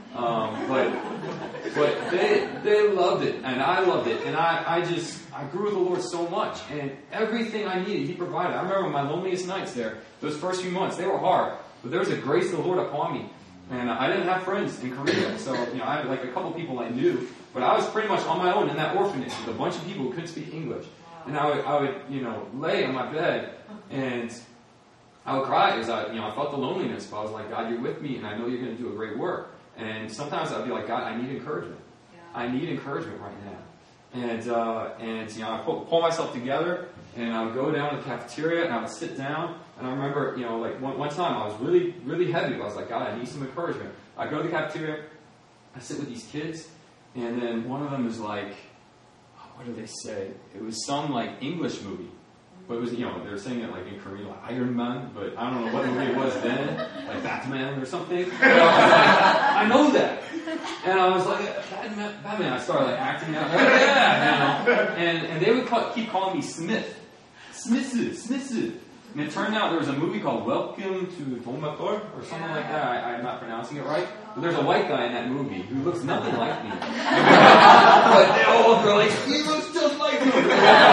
A: Um, but but they they loved it, and I loved it, and I, I just I grew with the Lord so much, and everything I needed He provided. I remember my loneliest nights there. Those first few months, they were hard, but there was a grace of the Lord upon me, and I didn't have friends in Korea, so you know I had like a couple people I knew, but I was pretty much on my own in that orphanage with a bunch of people who couldn't speak English, and I would I would you know lay on my bed and I would cry because I you know I felt the loneliness, but I was like, God, you're with me, and I know you're going to do a great work. And sometimes I'd be like, God, I need encouragement. I need encouragement right now. And, uh, and you know, I pull, pull myself together, and I would go down to the cafeteria, and I would sit down. And I remember, you know, like one, one time I was really, really heavy. I was like, God, I need some encouragement. I go to the cafeteria, I sit with these kids, and then one of them is like, what do they say? It was some like English movie. But it was, you know, they were saying it like in Korean, like Iron Man, but I don't know what movie it was then, like Batman or something. But I was like, I know that. And I was like, Batman, Batman. I started like acting out, like, yeah, you know. And, and they would call, keep calling me Smith. Smitsu, Smitsu. And it turned out there was a movie called Welcome to Domator, or something like that. I, I'm not pronouncing it right. But there's a white guy in that movie who looks nothing like me. But they all were like, he looks just like him.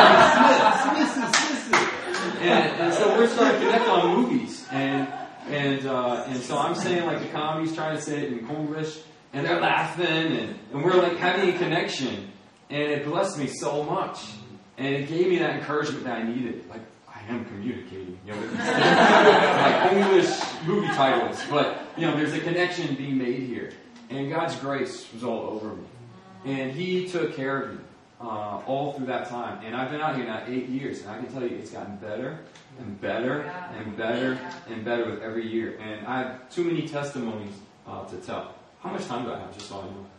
A: Smith, Smith, Smith. And, and so we're starting to connect on movies, and and uh, and so I'm saying like the comedy's trying to say it in English, and they're laughing, and, and we're like having a connection, and it blessed me so much, and it gave me that encouragement that I needed. Like I am communicating, you know, with these like English movie titles, but you know, there's a connection being made here, and God's grace was all over me, and He took care of me. Uh, all through that time. And I've been out here now eight years, and I can tell you it's gotten better and better and better and better with every year. And I have too many testimonies uh, to tell. How much time do I have, just so I know?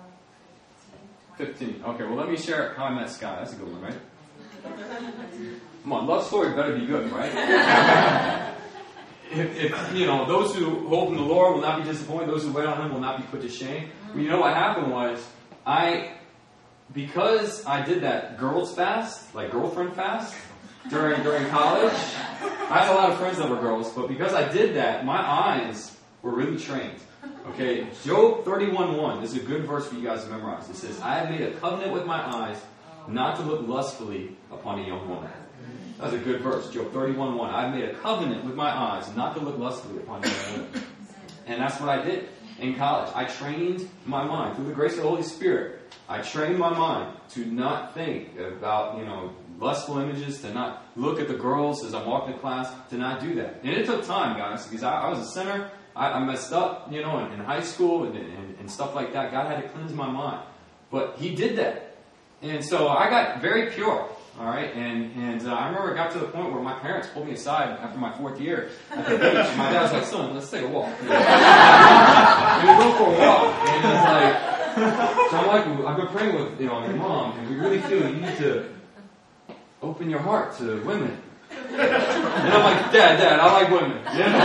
A: fifteen. Okay, well, let me share how I met Sky. That's a good one, right? Come on, love story better be good, right? if, if, you know, those who hope in the Lord will not be disappointed. Those who wait on Him will not be put to shame. Well, you know what happened was, I... Because I did that girls fast, like girlfriend fast, during during college, I had a lot of friends that were girls, but because I did that, my eyes were really trained. Okay, Job thirty-one one, this is a good verse for you guys to memorize. It says, I have made a covenant with my eyes not to look lustfully upon a young woman. That's a good verse, Job thirty-one one. I've made a covenant with my eyes not to look lustfully upon a young woman. And that's what I did in college. I trained my mind through the grace of the Holy Spirit. I trained my mind to not think about, you know, lustful images, to not look at the girls as I'm walking to class, to not do that. And it took time, guys, because I, I was a sinner. I, I messed up, you know, in, in high school and, and, and stuff like that. God had to cleanse my mind. But He did that. And so I got very pure, all right? And and uh, I remember it got to the point where my parents pulled me aside after my fourth year at the beach. My dad was like, son, let's take a walk. You know? And we go for a walk. And it's like... So I'm like, I've been praying with, you know, your mom, and we really feel you need to open your heart to women. And I'm like, Dad, Dad, I like women. You know?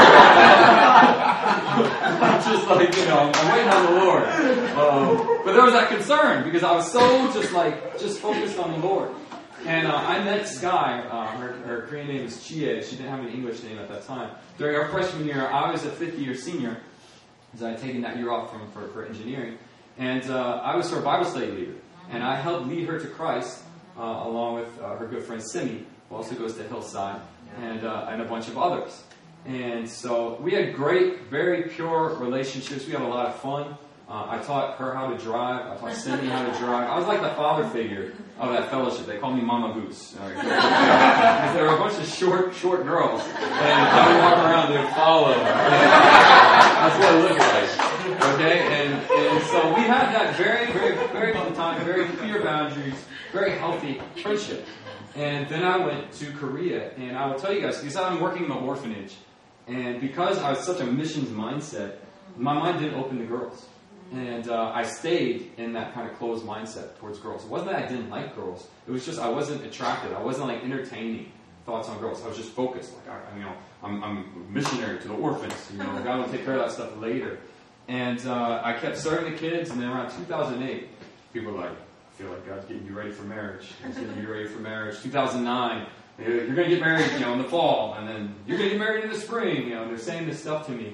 A: I'm just like, you know, I'm waiting on the Lord. Um, but there was that concern because I was so just like, just focused on the Lord. And uh, I met Sky. Uh, her, her Korean name is Chie. She didn't have an English name at that time. During our freshman year, I was a fifth year senior, because I had taken that year off from for, for engineering. And uh, I was her Bible study leader. And I helped lead her to Christ, uh, along with uh, her good friend Simi, who also goes to Hillside, and, uh, and a bunch of others. And so we had great, very pure relationships. We had a lot of fun. Uh, I taught her how to drive. I taught Cindy how to drive. I was like the father figure of that fellowship. They called me Mama Goose. Because there were a bunch of short, short girls. And I would walk around and follow. That's what it looked like. Okay? And, and so we had that very, very, very fun time, very clear boundaries, very healthy friendship. And then I went to Korea. And I will tell you guys, because I'm working in the orphanage, and because I was such a missions mindset, my mind didn't open to girls. And uh, I stayed in that kind of closed mindset towards girls. It wasn't that I didn't like girls. It was just I wasn't attracted. I wasn't like entertaining thoughts on girls. I was just focused. Like, I, you know, I'm, I'm a missionary to the orphans. You know, God will take care of that stuff later. And uh, I kept serving the kids. And then around two thousand eight, people were like, I feel like God's getting you ready for marriage. He's getting you ready for marriage. two thousand nine, you're going to get married, you know, in the fall. And then you're going to get married in the spring. You know, they're saying this stuff to me.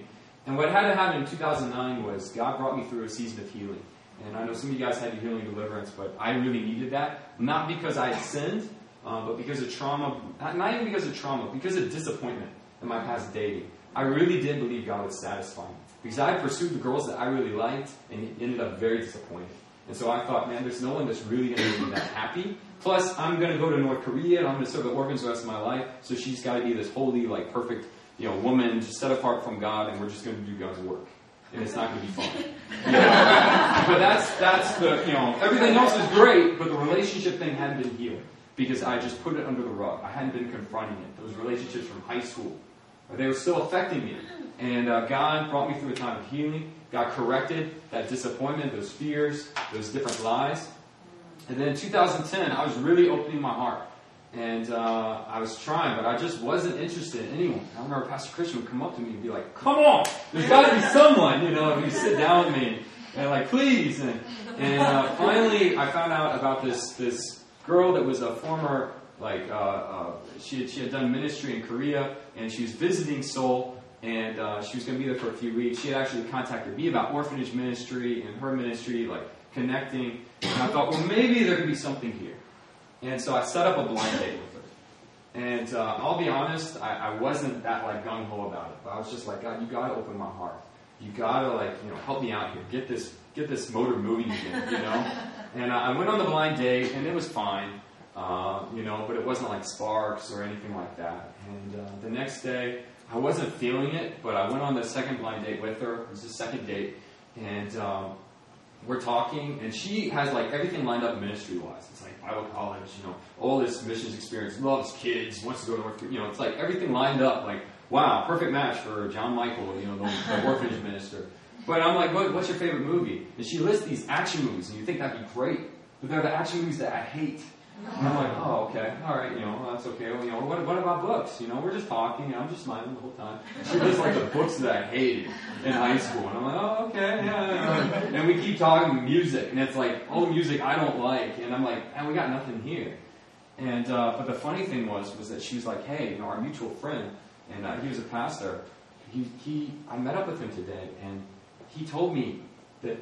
A: And what had to happen in two thousand nine was God brought me through a season of healing. And I know some of you guys had your healing deliverance, but I really needed that. Not because I had sinned, um, but because of trauma. Not even because of trauma, because of disappointment in my past dating. I really did believe God would satisfy me. Because I pursued the girls that I really liked and ended up very disappointed. And so I thought, man, there's no one that's really going to make me that happy. Plus, I'm going to go to North Korea and I'm going to serve the orphans the rest of my life. So she's got to be this holy, like, perfect, you know, woman, just set apart from God, and we're just going to do God's work. And it's not going to be fun. You know? But that's, that's the, you know, everything else is great, but the relationship thing hadn't been healed. Because I just put it under the rug. I hadn't been confronting it. Those relationships from high school, they were still affecting me. And uh, God brought me through a time of healing. God corrected that disappointment, those fears, those different lies. And then in two thousand ten, I was really opening my heart. And uh, I was trying, but I just wasn't interested in anyone. I remember Pastor Christian would come up to me and be like, come on, there's got to be someone, you know, if you sit down with me. And like, please. And, and uh, finally, I found out about this this girl that was a former, like, uh, uh, she, had, she had done ministry in Korea, and she was visiting Seoul. And uh, she was going to be there for a few weeks. She had actually contacted me about orphanage ministry and her ministry, like connecting. And I thought, well, maybe there could be something here. And so I set up a blind date with her. And uh, I'll be honest, I, I wasn't that like gung-ho about it. But I was just like, God, you got to open my heart. You got to like, you know, help me out here. Get this, get this motor moving again, you know. And uh, I went on the blind date, and it was fine, uh, you know, but it wasn't like sparks or anything like that. And uh, the next day, I wasn't feeling it, but I went on the second blind date with her. It was the second date, and um, we're talking, and she has like everything lined up ministry-wise. It's like Bible college, you know, all this missions experience, loves kids, wants to go to North Korea. You know, it's like everything lined up. Like, wow, perfect match for John Michael, you know, the, the orphanage minister. But I'm like, what, what's your favorite movie? And she lists these action movies, and you think that'd be great, but they're the action movies that I hate. And I'm like, oh, okay, all right, you know, well, that's okay. Well, you know, what, what about books? You know, we're just talking, and I'm just smiling the whole time. She lists like the books that I hated in high school, and I'm like, oh, okay, yeah, yeah. And we keep talking music, and it's like, oh, music I don't like, and I'm like, man, we got nothing here. And uh, but the funny thing was, was that she was like, hey, you know, our mutual friend, and uh, he was a pastor. He, he, I met up with him today, and he told me that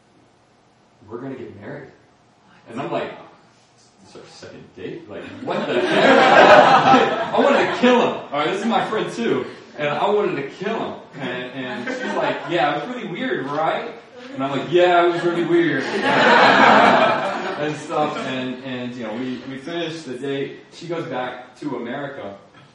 A: we're going to get married, and I'm like, it's our second date? Like, what the heck? I wanted to kill him. All right, this is my friend too, and I wanted to kill him. And, and she's like, yeah, it was really weird, right? And I'm like, yeah, it was really weird. And stuff, and, and you know, we, we finished the date. She goes back to America,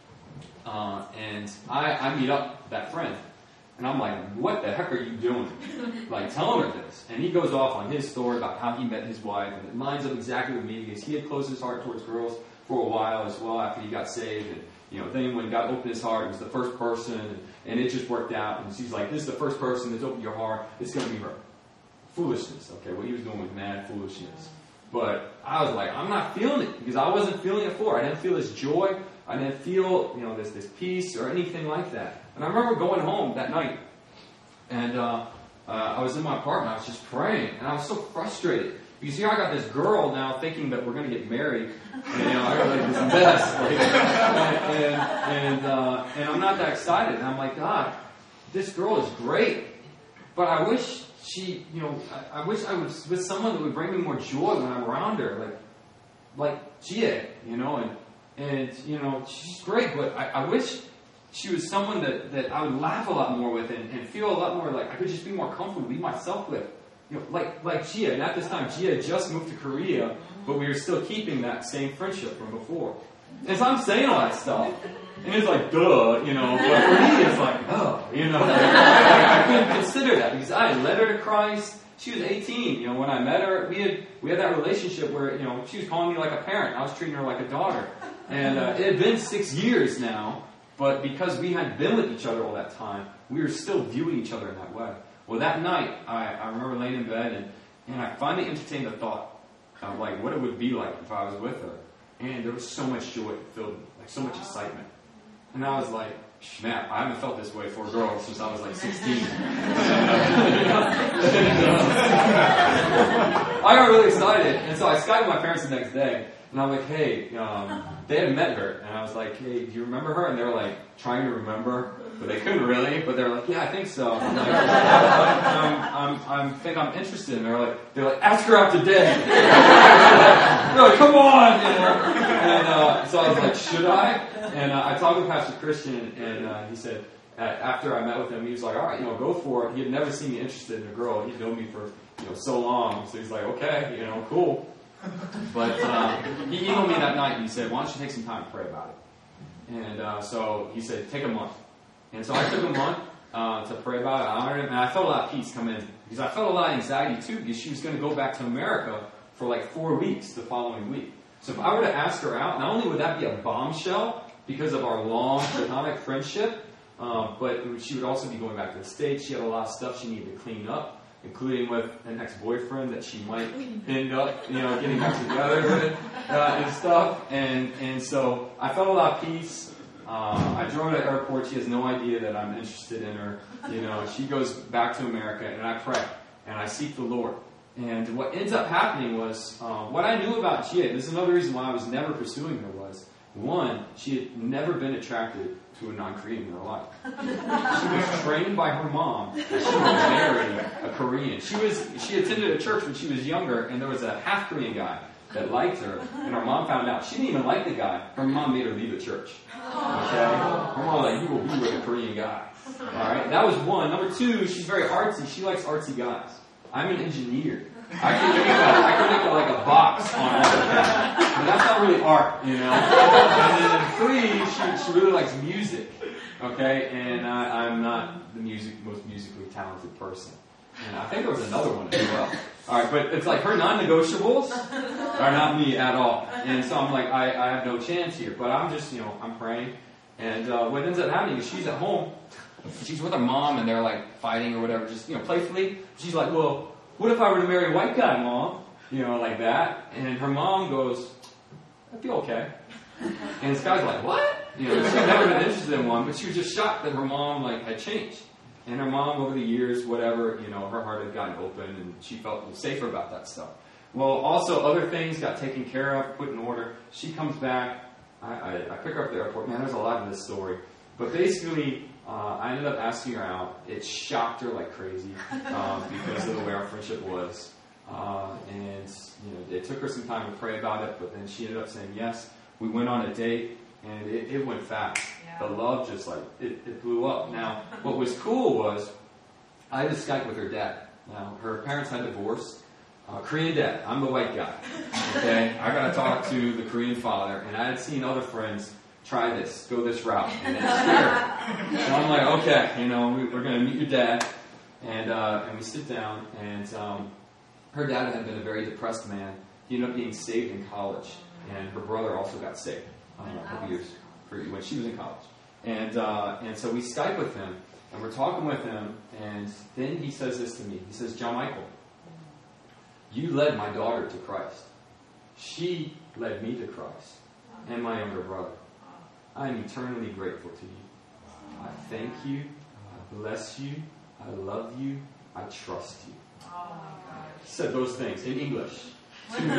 A: uh, and I, I meet up that friend. And I'm like, what the heck are you doing? Like, tell her this. And he goes off on his story about how he met his wife. And it lines up exactly with me because he had closed his heart towards girls for a while as well after he got saved. And, you know, then when God opened his heart, it was the first person. And, and it just worked out. And she's like, this is the first person that's opened your heart. It's going to be her. Foolishness, okay? What he was doing was mad foolishness. But I was like, I'm not feeling it because I wasn't feeling it for her. I didn't feel this joy. I didn't feel, you know, this, this peace or anything like that. And I remember going home that night, and uh, uh, I was in my apartment. I was just praying, and I was so frustrated because here I got this girl now thinking that we're going to get married. And, you know, I got like this mess, like, and and and, uh, and I'm not that excited. And I'm like, God, this girl is great, but I wish she, you know, I, I wish I was with someone that would bring me more joy when I'm around her, like like Gia, you know, and and you know, she's great, but I, I wish she was someone that, that I would laugh a lot more with and, and feel a lot more like I could just be more comfortable, be myself with. You know, like like Gia. And at this time, Gia had just moved to Korea, but we were still keeping that same friendship from before. And so I'm saying all that stuff. And it's like, duh, you know. But for me, it's like, oh, you know. Like, I couldn't consider that because I had led her to Christ. She was eighteen, you know, when I met her. We had we had that relationship where, you know, she was calling me like a parent. I was treating her like a daughter. And uh, it had been six years now. But because we hadn't been with each other all that time, we were still viewing each other in that way. Well, that night, I, I remember laying in bed, and, and I finally entertained the thought of like what it would be like if I was with her. And there was so much joy that filled me, like so much excitement. And I was like, man, I haven't felt this way for a girl since I was like sixteen. I got really excited, and so I Skyped my parents the next day. And I'm like, hey, um, they had met her. And I was like, hey, do you remember her? And they were like, trying to remember, but they couldn't really. But they were like, yeah, I think so. I'm like, I'm, I'm, I'm, I think I'm interested. And they're like, they're like, ask her out today. They're like, come on, you know. And uh, so I was like, should I? And uh, I talked with Pastor Christian, and uh, he said, uh, after I met with him, he was like, all right, you know, go for it. He had never seen me interested in a girl. He'd known me for, you know, so long. So he's like, okay, you know, cool. But uh, he emailed me that night, and he said, why don't you take some time to pray about it? And uh, so he said, take a month. And so I took a month uh, to pray about it. I honored him, and I felt a lot of peace come in. Because I felt a lot of anxiety, too, because she was going to go back to America for like four weeks the following week. So if I were to ask her out, not only would that be a bombshell because of our long platonic friendship, um, but she would also be going back to the States. She had a lot of stuff she needed to clean up, including with an ex-boyfriend that she might end up, you know, getting back together with uh, and stuff. And and so I felt a lot of peace. Uh, I drove her to the airport. She has no idea that I'm interested in her. You know, she goes back to America, and I pray, and I seek the Lord. And what ends up happening was, uh, what I knew about Jia, this is another reason why I was never pursuing her was, one, she had never been attracted to a non-Korean in her life. She was trained by her mom that she would marry a Korean. She was she attended a church when she was younger, and there was a half-Korean guy that liked her, and her mom found out. She didn't even like the guy. Her mom made her leave the church. Okay? Her mom was like, you will be with a Korean guy. Alright? That was one. Number two, she's very artsy. She likes artsy guys. I'm an engineer. I can make a, I can make a, like a box on AutoCAD. But that's not really art, you know? And then three, she, she really likes music. Okay? And I, I'm not the music most musically talented person. And I think there was another one as well. Alright, but it's like her non-negotiables are not me at all. And so I'm like, I, I have no chance here. But I'm just, you know, I'm praying. And uh, what ends up happening is she's at home. She's with her mom, and they're like fighting or whatever, just, you know, playfully. She's like, well, what if I were to marry a white guy, Mom? You know, like that. And her mom goes, I'd be okay. And this guy's like, what? You know, she'd never been interested in one, but she was just shocked that her mom, like, had changed. And her mom, over the years, whatever, you know, her heart had gotten open, and she felt safer about that stuff. Well, also, other things got taken care of, put in order. She comes back. I, I, I pick her up at the airport. Man, there's a lot in this story. But basically, uh, I ended up asking her out. It shocked her like crazy um, because of the way our friendship was. Uh, and, you know, it took her some time to pray about it, but then she ended up saying yes. We went on a date, and it, it went fast. Yeah. The love just, like, it, it blew up. Now, what was cool was I had to Skype with her dad. Now, her parents had divorced. Uh, Korean dad. I'm the white guy. Okay? I got to talk to the Korean father, and I had seen other friends try this, go this route, and it's scary. So I'm like, okay, you know, we, we're going to meet your dad, and uh, and we sit down, and um, her dad had been a very depressed man. He ended up being saved in college, and her brother also got saved um, a couple years for, when she was in college. And uh, and so we Skype with him, and we're talking with him, and then he says this to me. He says, John Michael, you led my daughter to Christ. She led me to Christ, and my younger brother. I am eternally grateful to you. I thank you. I bless you. I love you. I trust you. He said those things in English to me.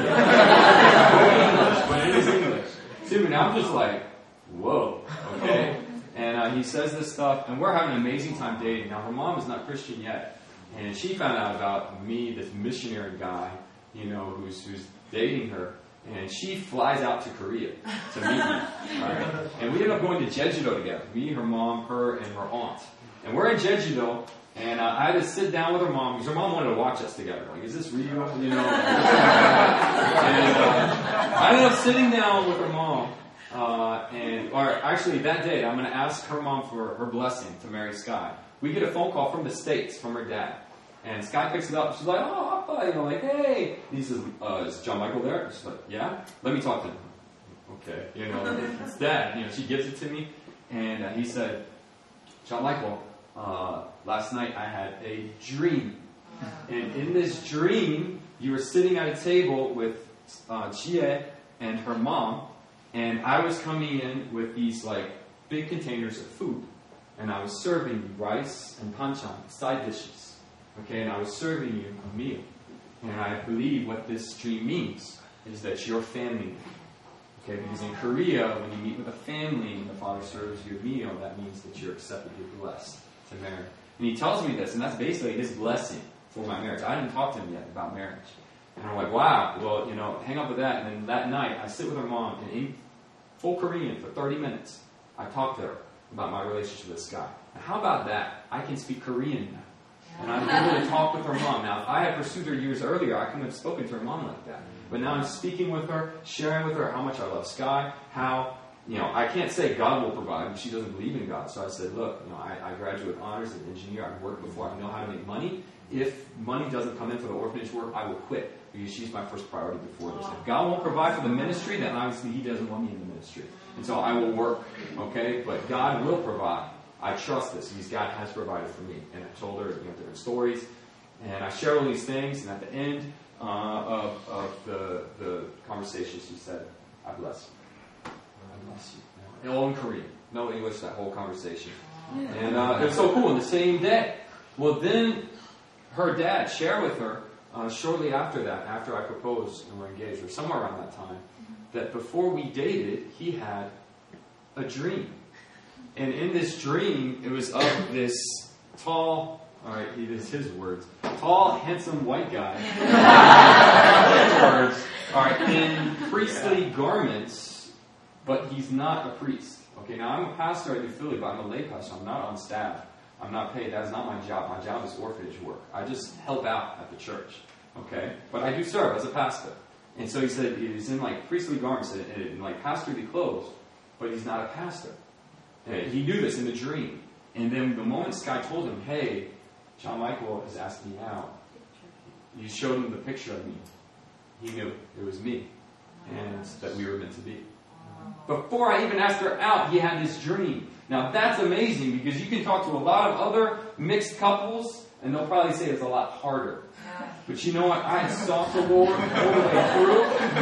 A: But it is English to me. And I'm just like, whoa, okay? And uh, he says this stuff, and we're having an amazing time dating. Now, her mom is not Christian yet, and she found out about me, this missionary guy, you know, who's who's dating her. And she flies out to Korea to meet me. Right? And we ended up going to Jeju-do together. Me, her mom, her, and her aunt. And we're in Jeju-do, and uh, I had to sit down with her mom, because her mom wanted to watch us together. Like, is this real? You know? And uh, I ended up sitting down with her mom, uh, and or actually that day, I'm going to ask her mom for her blessing to marry Sky. We get a phone call from the States, from her dad. And Sky picks it up. She's like, oh, Papa, you know, like, hey. And he says, uh, is John Michael there? And she's like, yeah. Let me talk to him. Okay, you know, it's Dad. You know, she gives it to me. And uh, he said, John Michael, uh, last night I had a dream. And in this dream, you were sitting at a table with uh, Jie and her mom. And I was coming in with these, like, big containers of food. And I was serving you rice and panchan, side dishes. Okay, and I was serving you a meal. And I believe what this dream means is that your family Okay, because in Korea, when you meet with a family and the father serves you a meal, that means that you're accepted, you're blessed to marry. And he tells me this, and that's basically his blessing for my marriage. I didn't talk to him yet about marriage. And I'm like, wow, well, you know, hang up with that. And then that night, I sit with her mom, and in full Korean for thirty minutes, I talk to her about my relationship with this guy. Now, how about that? I can speak Korean now. And I'm able to talk with her mom. Now, if I had pursued her years earlier, I couldn't have spoken to her mom like that. But now I'm speaking with her, sharing with her how much I love Sky, how, you know, I can't say God will provide, but she doesn't believe in God. So I said, look, you know, I, I graduated with honors as an engineer. I've worked before. I know how to make money. If money doesn't come in for the orphanage work, I will quit, because she's my first priority before this. If God won't provide for the ministry, then obviously He doesn't want me in the ministry. And so I will work, okay? But God will provide. I trust this, because God has provided for me. And I told her, you know, different stories. And I shared all these things, and at the end uh, of, of the, the conversation, she said, I bless you. I bless you. All in Korean. No English, that whole conversation. And uh, it was so cool. And the same day, well, then her dad shared with her, uh, shortly after that, after I proposed and were engaged, or somewhere around that time, that before we dated, he had a dream. And in this dream, it was of this tall, all right, it is his words, tall, handsome white guy, words, all right, in priestly garments, but he's not a priest. Okay, now I'm a pastor at Philly, but I'm a lay pastor. I'm not on staff. I'm not paid. That is not my job. My job is orphanage work. I just help out at the church. Okay, but I do serve as a pastor. And so he said he's in like priestly garments and, and like pastorly clothes, but he's not a pastor. And he knew this in the dream. And then the moment Sky told him, hey, John Michael has asked me out, you showed him the picture of me. He knew it was me and that we were meant to be. Before I even asked her out, he had this dream. Now that's amazing, because you can talk to a lot of other mixed couples and they'll probably say it's a lot harder. But you know what? I sought the Lord all the way through.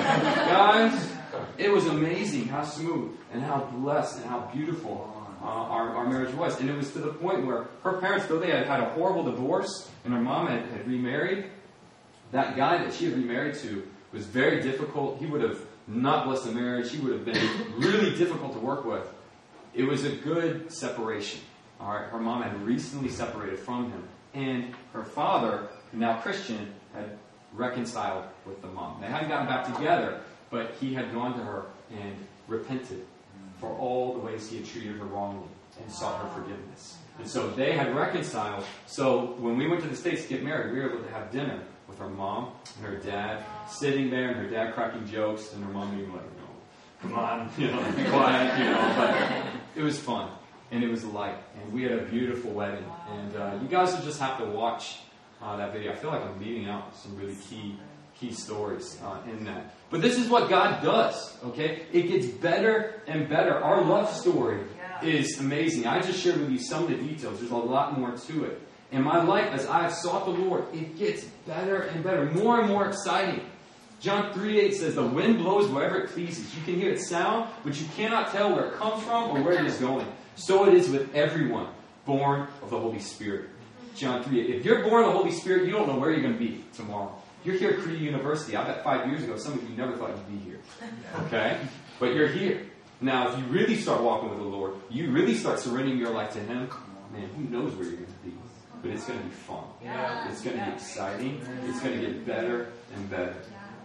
A: Guys, it was amazing how smooth and how blessed and how beautiful uh, our, our marriage was. And it was to the point where her parents, though they had had a horrible divorce and her mom had, had remarried, that guy that she had remarried to was very difficult. He would have not blessed the marriage. He would have been really difficult to work with. It was a good separation. All right, her mom had recently separated from him. And her father, now Christian, had reconciled with the mom. They hadn't gotten back together, but he had gone to her and repented for all the ways he had treated her wrongly and sought her forgiveness. And so they had reconciled. So when we went to the States to get married, we were able to have dinner with her mom and her dad, sitting there and her dad cracking jokes and her mom being like, no, come on, you know, be quiet, you know. But it was fun and it was light. And we had a beautiful wedding. And uh, you guys will just have to watch uh, that video. I feel like I'm leaving out some really key key stories uh, in that. But this is what God does, okay? It gets better and better. Our love story is amazing. I just shared with you some of the details. There's a lot more to it. In my life, as I have sought the Lord, it gets better and better, more and more exciting. John three eight says, the wind blows wherever it pleases. You can hear its sound, but you cannot tell where it comes from or where it is going. So it is with everyone born of the Holy Spirit. John three eight. If you're born of the Holy Spirit, you don't know where you're going to be tomorrow. You're here at Korea University. I bet five years ago, some of you never thought you'd be here. Okay? But you're here. Now, if you really start walking with the Lord, you really start surrendering your life to Him, man, who knows where you're going to be. But it's going to be fun. Yeah. It's going to be exciting. It's going to get better and better.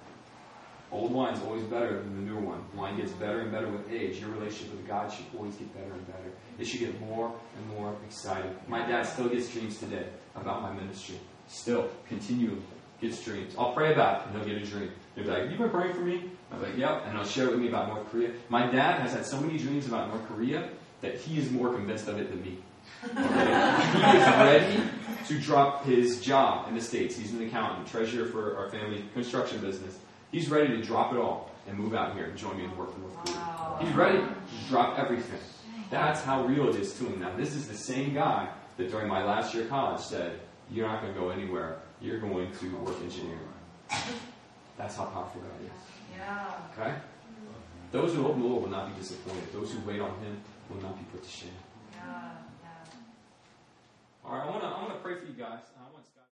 A: Old wine's always better than the newer one. Wine gets better and better with age. Your relationship with God should always get better and better. It should get more and more exciting. My dad still gets dreams today about my ministry. Still, continually gets dreams. I'll pray about it, and he'll get a dream. He'll be like, you been praying for me? I'm like, yep. And he'll share with me about North Korea. My dad has had so many dreams about North Korea that he is more convinced of it than me. Okay? He is ready to drop his job in the States. He's an accountant, treasurer for our family construction business. He's ready to drop it all and move out here and join me in work in North Korea. Wow. He's ready to drop everything. That's how real it is to him. Now, this is the same guy that during my last year of college said, you're not going to go anywhere. You're going to work engineering. That's how powerful God is. Yeah. Okay? Those who hope in the Lord will not be disappointed. Those who wait on Him will not be put to shame. Yeah. Yeah. All right, I want to I want to pray for you guys. I want